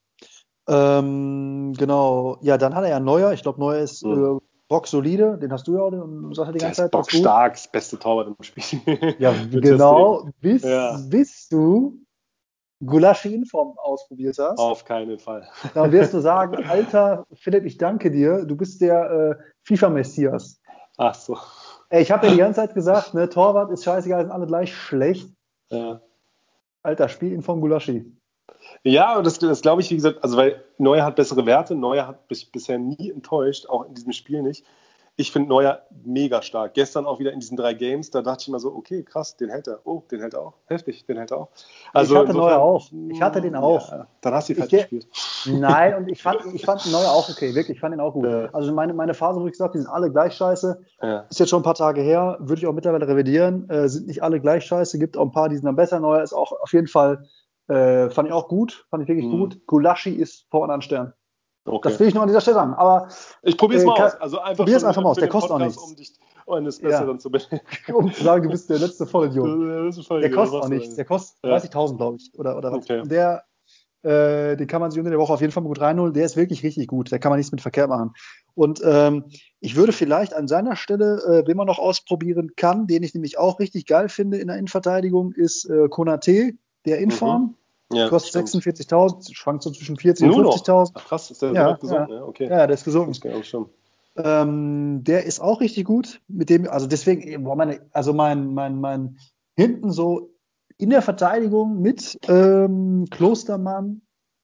Genau. Ja, dann hat er ja Neuer. Ich glaube, Neuer ist bocksolide. Den hast du ja auch. Den sagst du die ganze Zeit. Der ist bockstark, das beste Torwart im Spiel. Ja, genau. Bis du Gulaschi in Form ausprobiert hast. Auf keinen Fall. Dann wirst du sagen, Alter, Philipp, ich danke dir. Du bist der FIFA-Messias. Ach so. Ey, ich habe ja die ganze Zeit gesagt, ne, Torwart ist scheißegal, sind alle gleich schlecht. Ja. Alter, spiel in Form Gulaschi. Ja, das glaube ich, wie gesagt, also weil Neuer hat bessere Werte. Neuer hat mich bisher nie enttäuscht, auch in diesem Spiel nicht. Ich finde Neuer mega stark. Gestern auch wieder in diesen 3 Games, da dachte ich immer so, okay, krass, den hält er. Oh, den hält er auch. Heftig, den hält er auch. Also ich hatte Neuer auch. Ich hatte den auch. Ja, dann hast du ihn falsch gespielt. Nein, und ich fand Neuer auch okay, wirklich, ich fand ihn auch gut. Ja. Also meine Phase, wo ich gesagt habe, die sind alle gleich scheiße, ist jetzt schon ein paar Tage her, würde ich auch mittlerweile revidieren, sind nicht alle gleich scheiße, gibt auch ein paar, die sind dann besser. Neuer ist auch auf jeden Fall, fand ich auch gut, fand ich wirklich gut. Gulaschi ist vorne an Stern. Okay. Das will ich noch an dieser Stelle sagen. Aber ich probiere es mal aus. Also probier es einfach mal aus. Der kostet Podcast, auch nichts. Um das Besseren zu benennen. Um zu sagen, du bist der letzte Vollidiot. Der kostet auch nichts. Der kostet 30.000, glaube ich. Oder was. Okay. Den kann man sich unter der Woche auf jeden Fall mal gut reinholen. Der ist wirklich richtig gut. Da kann man nichts mit verkehrt machen. Und ich würde vielleicht an seiner Stelle, wen man noch ausprobieren kann, den ich nämlich auch richtig geil finde in der Innenverteidigung, ist Konate, der Inform. Ja, kostet 46.000, schwankt so zwischen 40 und 50.000. Krass, ist der so gesunken? Ja. Okay. Ja, der ist gesunken. Das der ist auch richtig gut. Mit dem, also deswegen, mein hinten so in der Verteidigung mit Klostermann,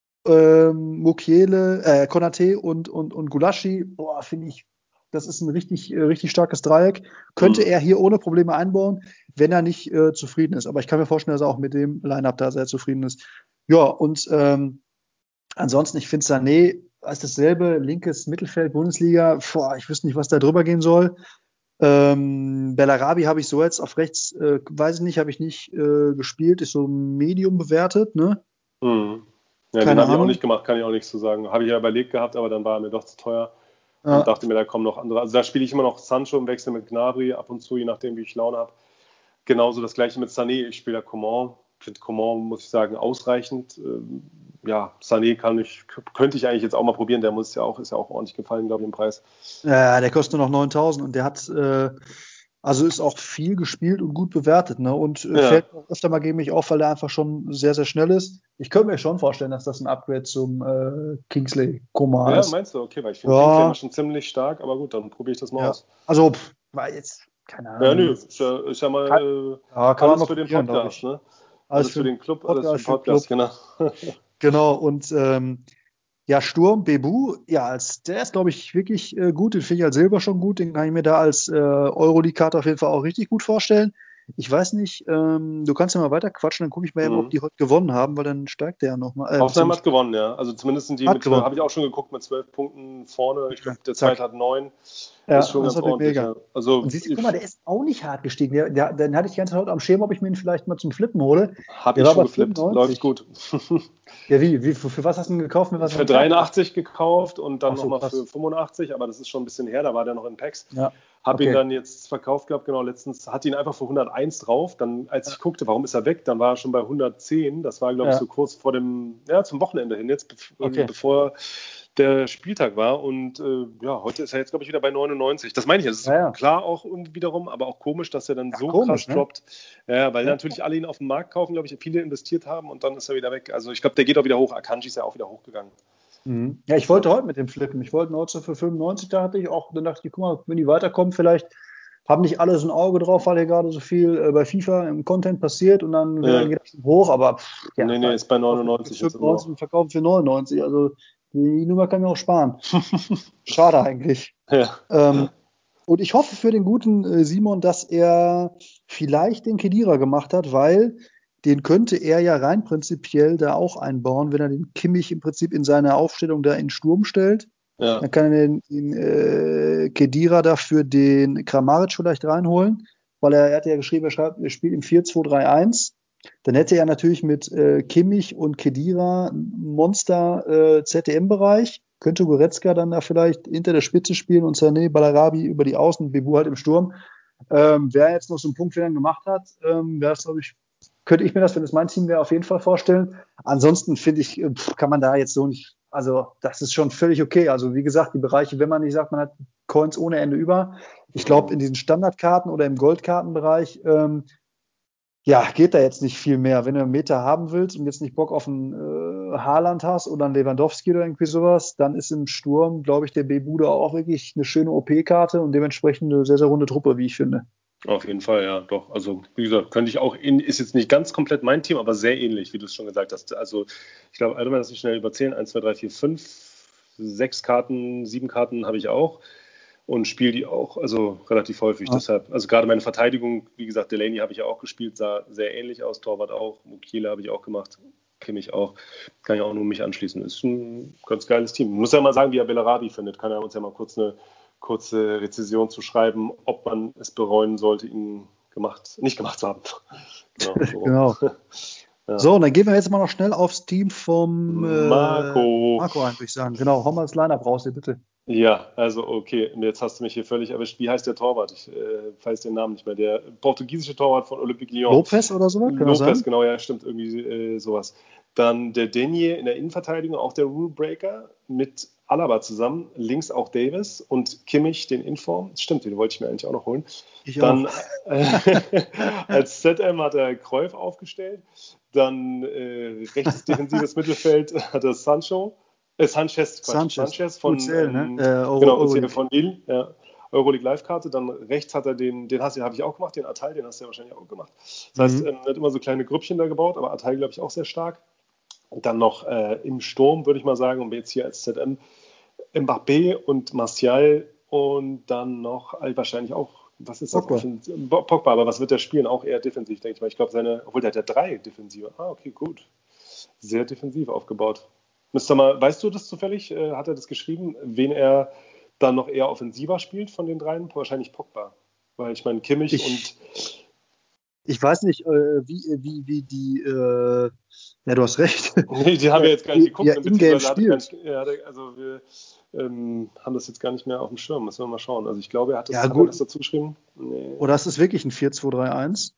Mukiele, Konate und Gulaschi, finde ich, das ist ein richtig starkes Dreieck. Könnte er hier ohne Probleme einbauen, wenn er nicht zufrieden ist. Aber ich kann mir vorstellen, dass er auch mit dem Line-Up da sehr zufrieden ist. Ja, und ansonsten, ich finde Sané ist dasselbe, linkes Mittelfeld, Bundesliga. Ich wüsste nicht, was da drüber gehen soll. Bellarabi habe ich so jetzt auf rechts, weiß ich nicht, habe ich nicht gespielt, ist so Medium bewertet, ne? Ja, den habe ich auch nicht gemacht, kann ich auch nichts zu sagen. Habe ich ja überlegt gehabt, aber dann war er mir doch zu teuer. Und dachte mir, da kommen noch andere. Also da spiele ich immer noch Sancho im Wechsel mit Gnabry ab und zu, je nachdem, wie ich Laune habe. Genauso das gleiche mit Sané. Ich spiele da Coman. Ich finde Coman, muss ich sagen, ausreichend. Sané könnte ich eigentlich jetzt auch mal probieren. Der ist ja auch ordentlich gefallen, glaube ich, im Preis. Ja, der kostet nur noch 9.000 und der hat, ist auch viel gespielt und gut bewertet. Ne? Und fällt auch öfter mal gegen mich auf, weil er einfach schon sehr, sehr schnell ist. Ich könnte mir schon vorstellen, dass das ein Upgrade zum Kingsley Coman ist. Ja, meinst du? Okay, weil ich finde Kingsley immer schon ziemlich stark, aber gut, dann probiere ich das mal aus. Also, war jetzt, keine Ahnung. Ja, nö, ist ja mal alles für den Podcast, ne? Alles für den Club, alles für den Podcast, genau. Genau, und Sturm, Bebu, der ist, glaube ich, wirklich gut. Den finde ich als Silber schon gut. Den kann ich mir da als Euroleague-Karte auf jeden Fall auch richtig gut vorstellen. Ich weiß nicht, du kannst ja mal weiter quatschen, dann gucke ich mal eben, ob Mhm. die heute gewonnen haben, weil dann steigt der ja nochmal. Hoffenheim hat gewonnen, ja. Also zumindest sind die Hat mit 12, gewonnen. habe ich auch schon geguckt, mit 12 Punkten vorne. Ich Okay. glaube, der Zack. zweite hat 9. Ist Ja, schon das ist ganz natürlich ordentlich, mega. ja. Also Und siehst du, guck mal, der ist auch nicht hart gestiegen. Den hatte ich die ganze Zeit heute am Schirm, ob ich mir ihn vielleicht mal zum Flippen hole. habe Der ich war schon bei geflippt. Läuft 95. gut. Ja, für was hast du ihn gekauft? Mit was für Für einem Tag? 83 gekauft und dann Ach so, nochmal für krass. 85, aber das ist schon ein bisschen her, da war der noch in Packs. Ja, Habe ihn okay. dann jetzt verkauft gehabt, genau, letztens, hatte ihn einfach für 101 drauf. Dann, als Ja, ich guckte, warum ist er weg, dann war er schon bei 110. Das war, glaube ich, so ja, kurz vor dem, ja, zum Wochenende hin, jetzt okay. bevor der Spieltag war. Und ja, heute ist er jetzt, glaube ich, wieder bei 99. Das meine ich ja, das ist Ja, ja. klar auch wiederum, aber auch komisch, dass er dann Ja, so krass komisch, ne? droppt. Ja, weil Ja, natürlich alle ihn auf den Markt kaufen, glaube ich, viele investiert haben und dann ist er wieder weg. Also ich glaube, der geht auch wieder hoch. Akanji ist ja auch wieder hochgegangen. mhm. Ja, ich wollte Deshalb, heute mit dem flippen. Ich wollte 19 für 95, da hatte ich auch, dann dachte ich, guck mal, wenn die weiterkommen, vielleicht haben nicht alle so ein Auge drauf, weil hier gerade so viel bei FIFA im Content passiert und dann geht das schon hoch, aber ja, nee, ist bei kaufen für 99 jetzt immer 95 noch. und verkaufen für 99. Also die Nummer kann mir auch sparen. Schade eigentlich. Ja. Ähm, und ich hoffe für den guten Simon, dass er vielleicht den Khedira gemacht hat, weil den könnte er ja rein prinzipiell da auch einbauen, wenn er den Kimmich im Prinzip in seine Aufstellung da in Sturm stellt. Ja, Dann kann er den Khedira dafür den Kramaric vielleicht reinholen, weil er hat ja geschrieben, er spielt im 4-2-3-1. Dann hätte er natürlich mit Kimmich und Khedira ein Monster ZDM-Bereich. Könnte Goretzka dann da vielleicht hinter der Spitze spielen und Sané, Bellarabi über die Außen, Bebu halt im Sturm. Wäre jetzt noch so ein Punkt, den er gemacht hat, wäre es, glaube ich, könnte ich mir das, wenn es mein Team wäre, auf jeden Fall vorstellen. Ansonsten finde ich, kann man da jetzt so nicht, also das ist schon völlig okay. Also wie gesagt, die Bereiche, wenn man nicht sagt, man hat Coins ohne Ende über. Ich glaube, in diesen Standardkarten oder im Goldkartenbereich, ja, geht da jetzt nicht viel mehr. Wenn du einen Meter haben willst und jetzt nicht Bock auf einen Haaland hast oder einen Lewandowski oder irgendwie sowas, dann ist im Sturm, glaube ich, der Bebude auch wirklich eine schöne OP-Karte und dementsprechend eine sehr, sehr runde Truppe, wie ich finde. auf jeden Fall, ja, doch. Also, wie gesagt, könnte ich auch, ist jetzt nicht ganz komplett mein Team, aber sehr ähnlich, wie du es schon gesagt hast. Also, ich glaube, wenn das nicht schnell überzählen, 1, 2, 3, 4, 5, 6 Karten, 7 Karten habe ich auch und spiele die auch, also relativ häufig. Ja. Deshalb, also gerade meine Verteidigung, wie gesagt, Delaney habe ich ja auch gespielt, sah sehr ähnlich aus, Torwart auch, Mukiele habe ich auch gemacht, Kimmich auch, kann ja auch nur mich anschließen. Ist ein ganz geiles Team. Muss ja mal sagen, wie er Bellarabi findet, kann er uns ja mal kurz eine kurze Rezession zu schreiben, ob man es bereuen sollte, ihn nicht gemacht zu haben. Genau. So. Genau. Ja. So, und dann gehen wir jetzt mal noch schnell aufs Team vom Marco. Marco ein, würde ich sagen. Genau, hau mal das Line-Up raus, hier, bitte. Ja, also okay, jetzt hast du mich hier völlig erwischt. Wie heißt der Torwart? Ich weiß den Namen nicht mehr. Der portugiesische Torwart von Olympique Lyon. Lopez oder sowas, kann das Lopez, sein? genau, ja, stimmt, irgendwie sowas. Dann der Denier in der Innenverteidigung, auch der Rule Breaker mit Alaba zusammen. Links auch Davis und Kimmich, den Inform. Stimmt, den wollte ich mir eigentlich auch noch holen. Ich Dann auch. als ZM hat er Cruyff aufgestellt. Dann rechtes defensives Mittelfeld hat er Sanchez von UCL, ne? genau, Euroleague. von Lille, ja. Euroleague Live-Karte, dann rechts hat er den habe ich auch gemacht, den Atal, den hast du ja wahrscheinlich auch gemacht. Das heißt, er hat immer so kleine Grüppchen da gebaut, aber Atal, glaube ich, auch sehr stark. Und dann noch im Sturm, würde ich mal sagen, und jetzt hier als ZM Mbappé und Martial und dann noch wahrscheinlich auch, was ist das? Pogba, aber was wird der spielen? Auch eher defensiv, denke ich mal. Ich glaube, obwohl der hat ja 3 Defensive. Ah, okay, gut. Sehr defensiv aufgebaut. Weißt du das zufällig? Hat er das geschrieben, wen er dann noch eher offensiver spielt von den dreien? Wahrscheinlich Pogba. Weil ich meine, Kimmich Ich weiß nicht, wie die, ja, du hast recht. Nee, die haben wir jetzt gar nicht geguckt. Ja, in-game spielt. Also wir haben das jetzt gar nicht mehr auf dem Schirm. Müssen wir mal schauen. Also ich glaube, er hat Ja, hat gut. er das dazu geschrieben. Nee. Oder ist es wirklich ein 4-2-3-1?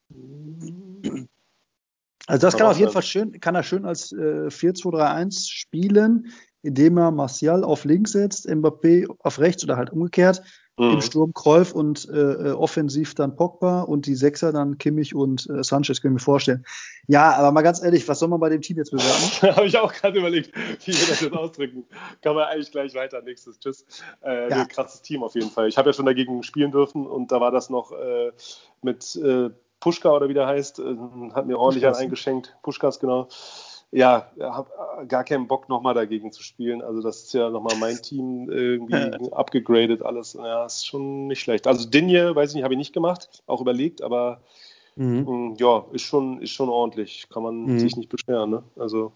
Also das kann auf jeden Fall kann er schön als 4-2-3-1 spielen, indem er Martial auf links setzt, Mbappé auf rechts oder halt umgekehrt. Im Sturm Cruyff und offensiv dann Pogba und die Sechser dann Kimmich und Sanchez, können wir mir vorstellen. Ja, aber mal ganz ehrlich, was soll man bei dem Team jetzt bewerten? Habe ich auch gerade überlegt, wie wir das jetzt ausdrücken. Kann man eigentlich gleich weiter. Nächstes. Tschüss. Ja. Krasses Team auf jeden Fall. Ich habe ja schon dagegen spielen dürfen und da war das noch mit Puschka oder wie der heißt, hat mir ordentlich einen eingeschenkt. Puschkas, genau. ja, habe gar keinen Bock, nochmal dagegen zu spielen. Also das ist ja nochmal mein Team irgendwie abgegradet alles. Ja, ist schon nicht schlecht. Also Dinje, weiß ich nicht, habe ich nicht gemacht, auch überlegt, aber ja, ist schon ordentlich. Kann man sich nicht beschweren, ne? Also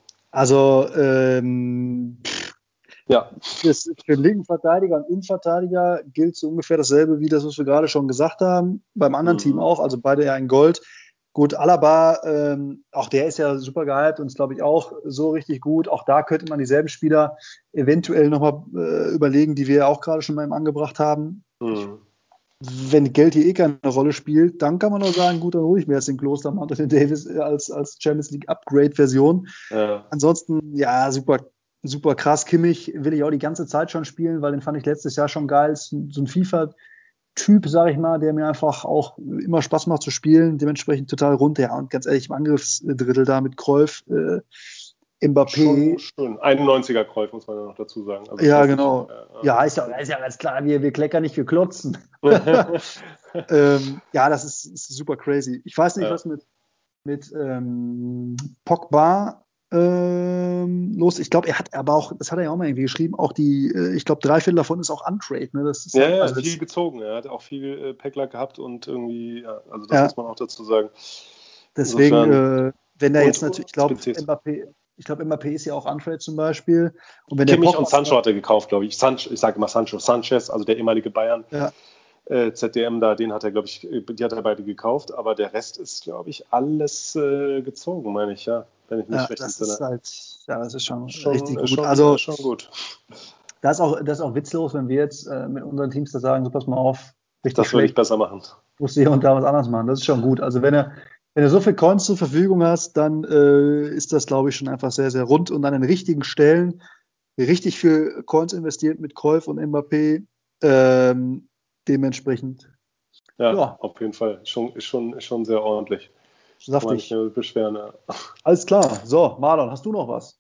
ja. Für linken Verteidiger und Innenverteidiger gilt so ungefähr dasselbe wie das, was wir gerade schon gesagt haben. Beim anderen Team auch, also beide ja in Gold. Gut, Alaba, auch der ist ja super gehypt und ist, glaube ich, auch so richtig gut. Auch da könnte man dieselben Spieler eventuell nochmal überlegen, die wir ja auch gerade schon mal angebracht haben. Wenn Geld hier keine Rolle spielt, dann kann man nur sagen, gut, dann hole ich mir jetzt den Klostermann und den Davis als Champions League Upgrade-Version. Ja. Ansonsten, ja, super krass. Kimmich will ich auch die ganze Zeit schon spielen, weil den fand ich letztes Jahr schon geil. Ist so ein FIFA-Typ, sag ich mal, der mir einfach auch immer Spaß macht zu spielen. Dementsprechend total rund. Ja, und ganz ehrlich, im Angriffsdrittel da mit Cruyff, Mbappé. Schon 91er Cruyff, muss man ja noch dazu sagen. Also ja, genau. Ja, ist ja ganz klar, wir kleckern nicht, wir klotzen. Ja, das ist super crazy. Ich weiß nicht, was mit Pogba los. Ich glaube, er hat aber auch, das hat er ja auch mal irgendwie geschrieben, auch ich glaube, 3/4 davon ist auch Untrade. Ne? Das ist also viel gezogen. Er hat auch viel Päckler gehabt und irgendwie, also das muss man auch dazu sagen. Deswegen, wenn er jetzt natürlich, ich glaube, Mbappé ist ja auch Untrade zum Beispiel. Und wenn Kimmich und Sancho hat er gekauft, glaube ich. Ich sage immer Sanchez, also der ehemalige Bayern. Ja. ZDM da, den hat er, glaube ich, die hat er beide gekauft, aber der Rest ist, glaube ich, alles gezogen, meine ich, ja. Wenn ich mich recht entsinne. Das ist schon richtig gut. Schon gut. Das ist auch witzlos, wenn wir jetzt mit unseren Teams da sagen, so pass mal auf, das würde ich besser machen. Musst du hier und da was anderes machen. Das ist schon gut. Also wenn du so viel Coins zur Verfügung hast, dann ist das, glaube ich, schon einfach sehr, sehr rund und an den richtigen Stellen richtig viel Coins investiert mit Cruyff und Mbappé. Dementsprechend. Ja, auf jeden Fall. Ist schon sehr ordentlich. Saftig. Kann man nicht beschweren, ja. Alles klar. So, Marlon, hast du noch was?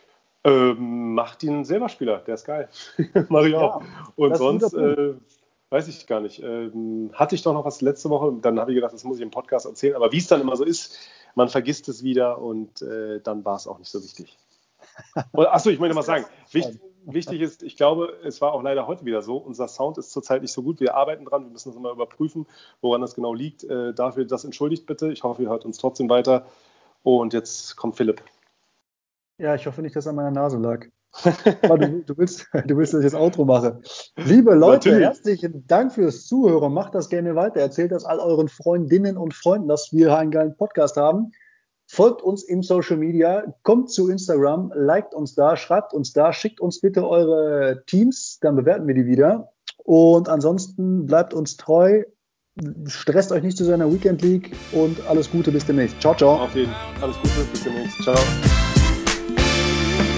Macht ihn Silberspieler, der ist geil. Mach ich auch. Und sonst weiß ich gar nicht. Hatte ich doch noch was letzte Woche, dann habe ich gedacht, das muss ich im Podcast erzählen. Aber wie es dann immer so ist, man vergisst es wieder und dann war es auch nicht so wichtig. Achso, ich möchte mal sagen, wichtig ist, ich glaube, es war auch leider heute wieder so, unser Sound ist zurzeit nicht so gut, wir arbeiten dran, wir müssen das immer überprüfen, woran das genau liegt. Dafür das entschuldigt bitte, ich hoffe, ihr hört uns trotzdem weiter. Und jetzt kommt Philipp. Ja, ich hoffe nicht, dass er an meiner Nase lag. Aber du willst, dass ich das Outro mache. Liebe Leute, natürlich. Herzlichen Dank fürs Zuhören. Macht das gerne weiter. Erzählt das all euren Freundinnen und Freunden, dass wir einen geilen Podcast haben. Folgt uns im Social Media, kommt zu Instagram, liked uns da, schreibt uns da, schickt uns bitte eure Teams, dann bewerten wir die wieder. Und ansonsten bleibt uns treu, stresst euch nicht zu seiner Weekend League und alles Gute bis demnächst. Ciao, ciao. Auf jeden Fall. Alles Gute bis demnächst. Ciao.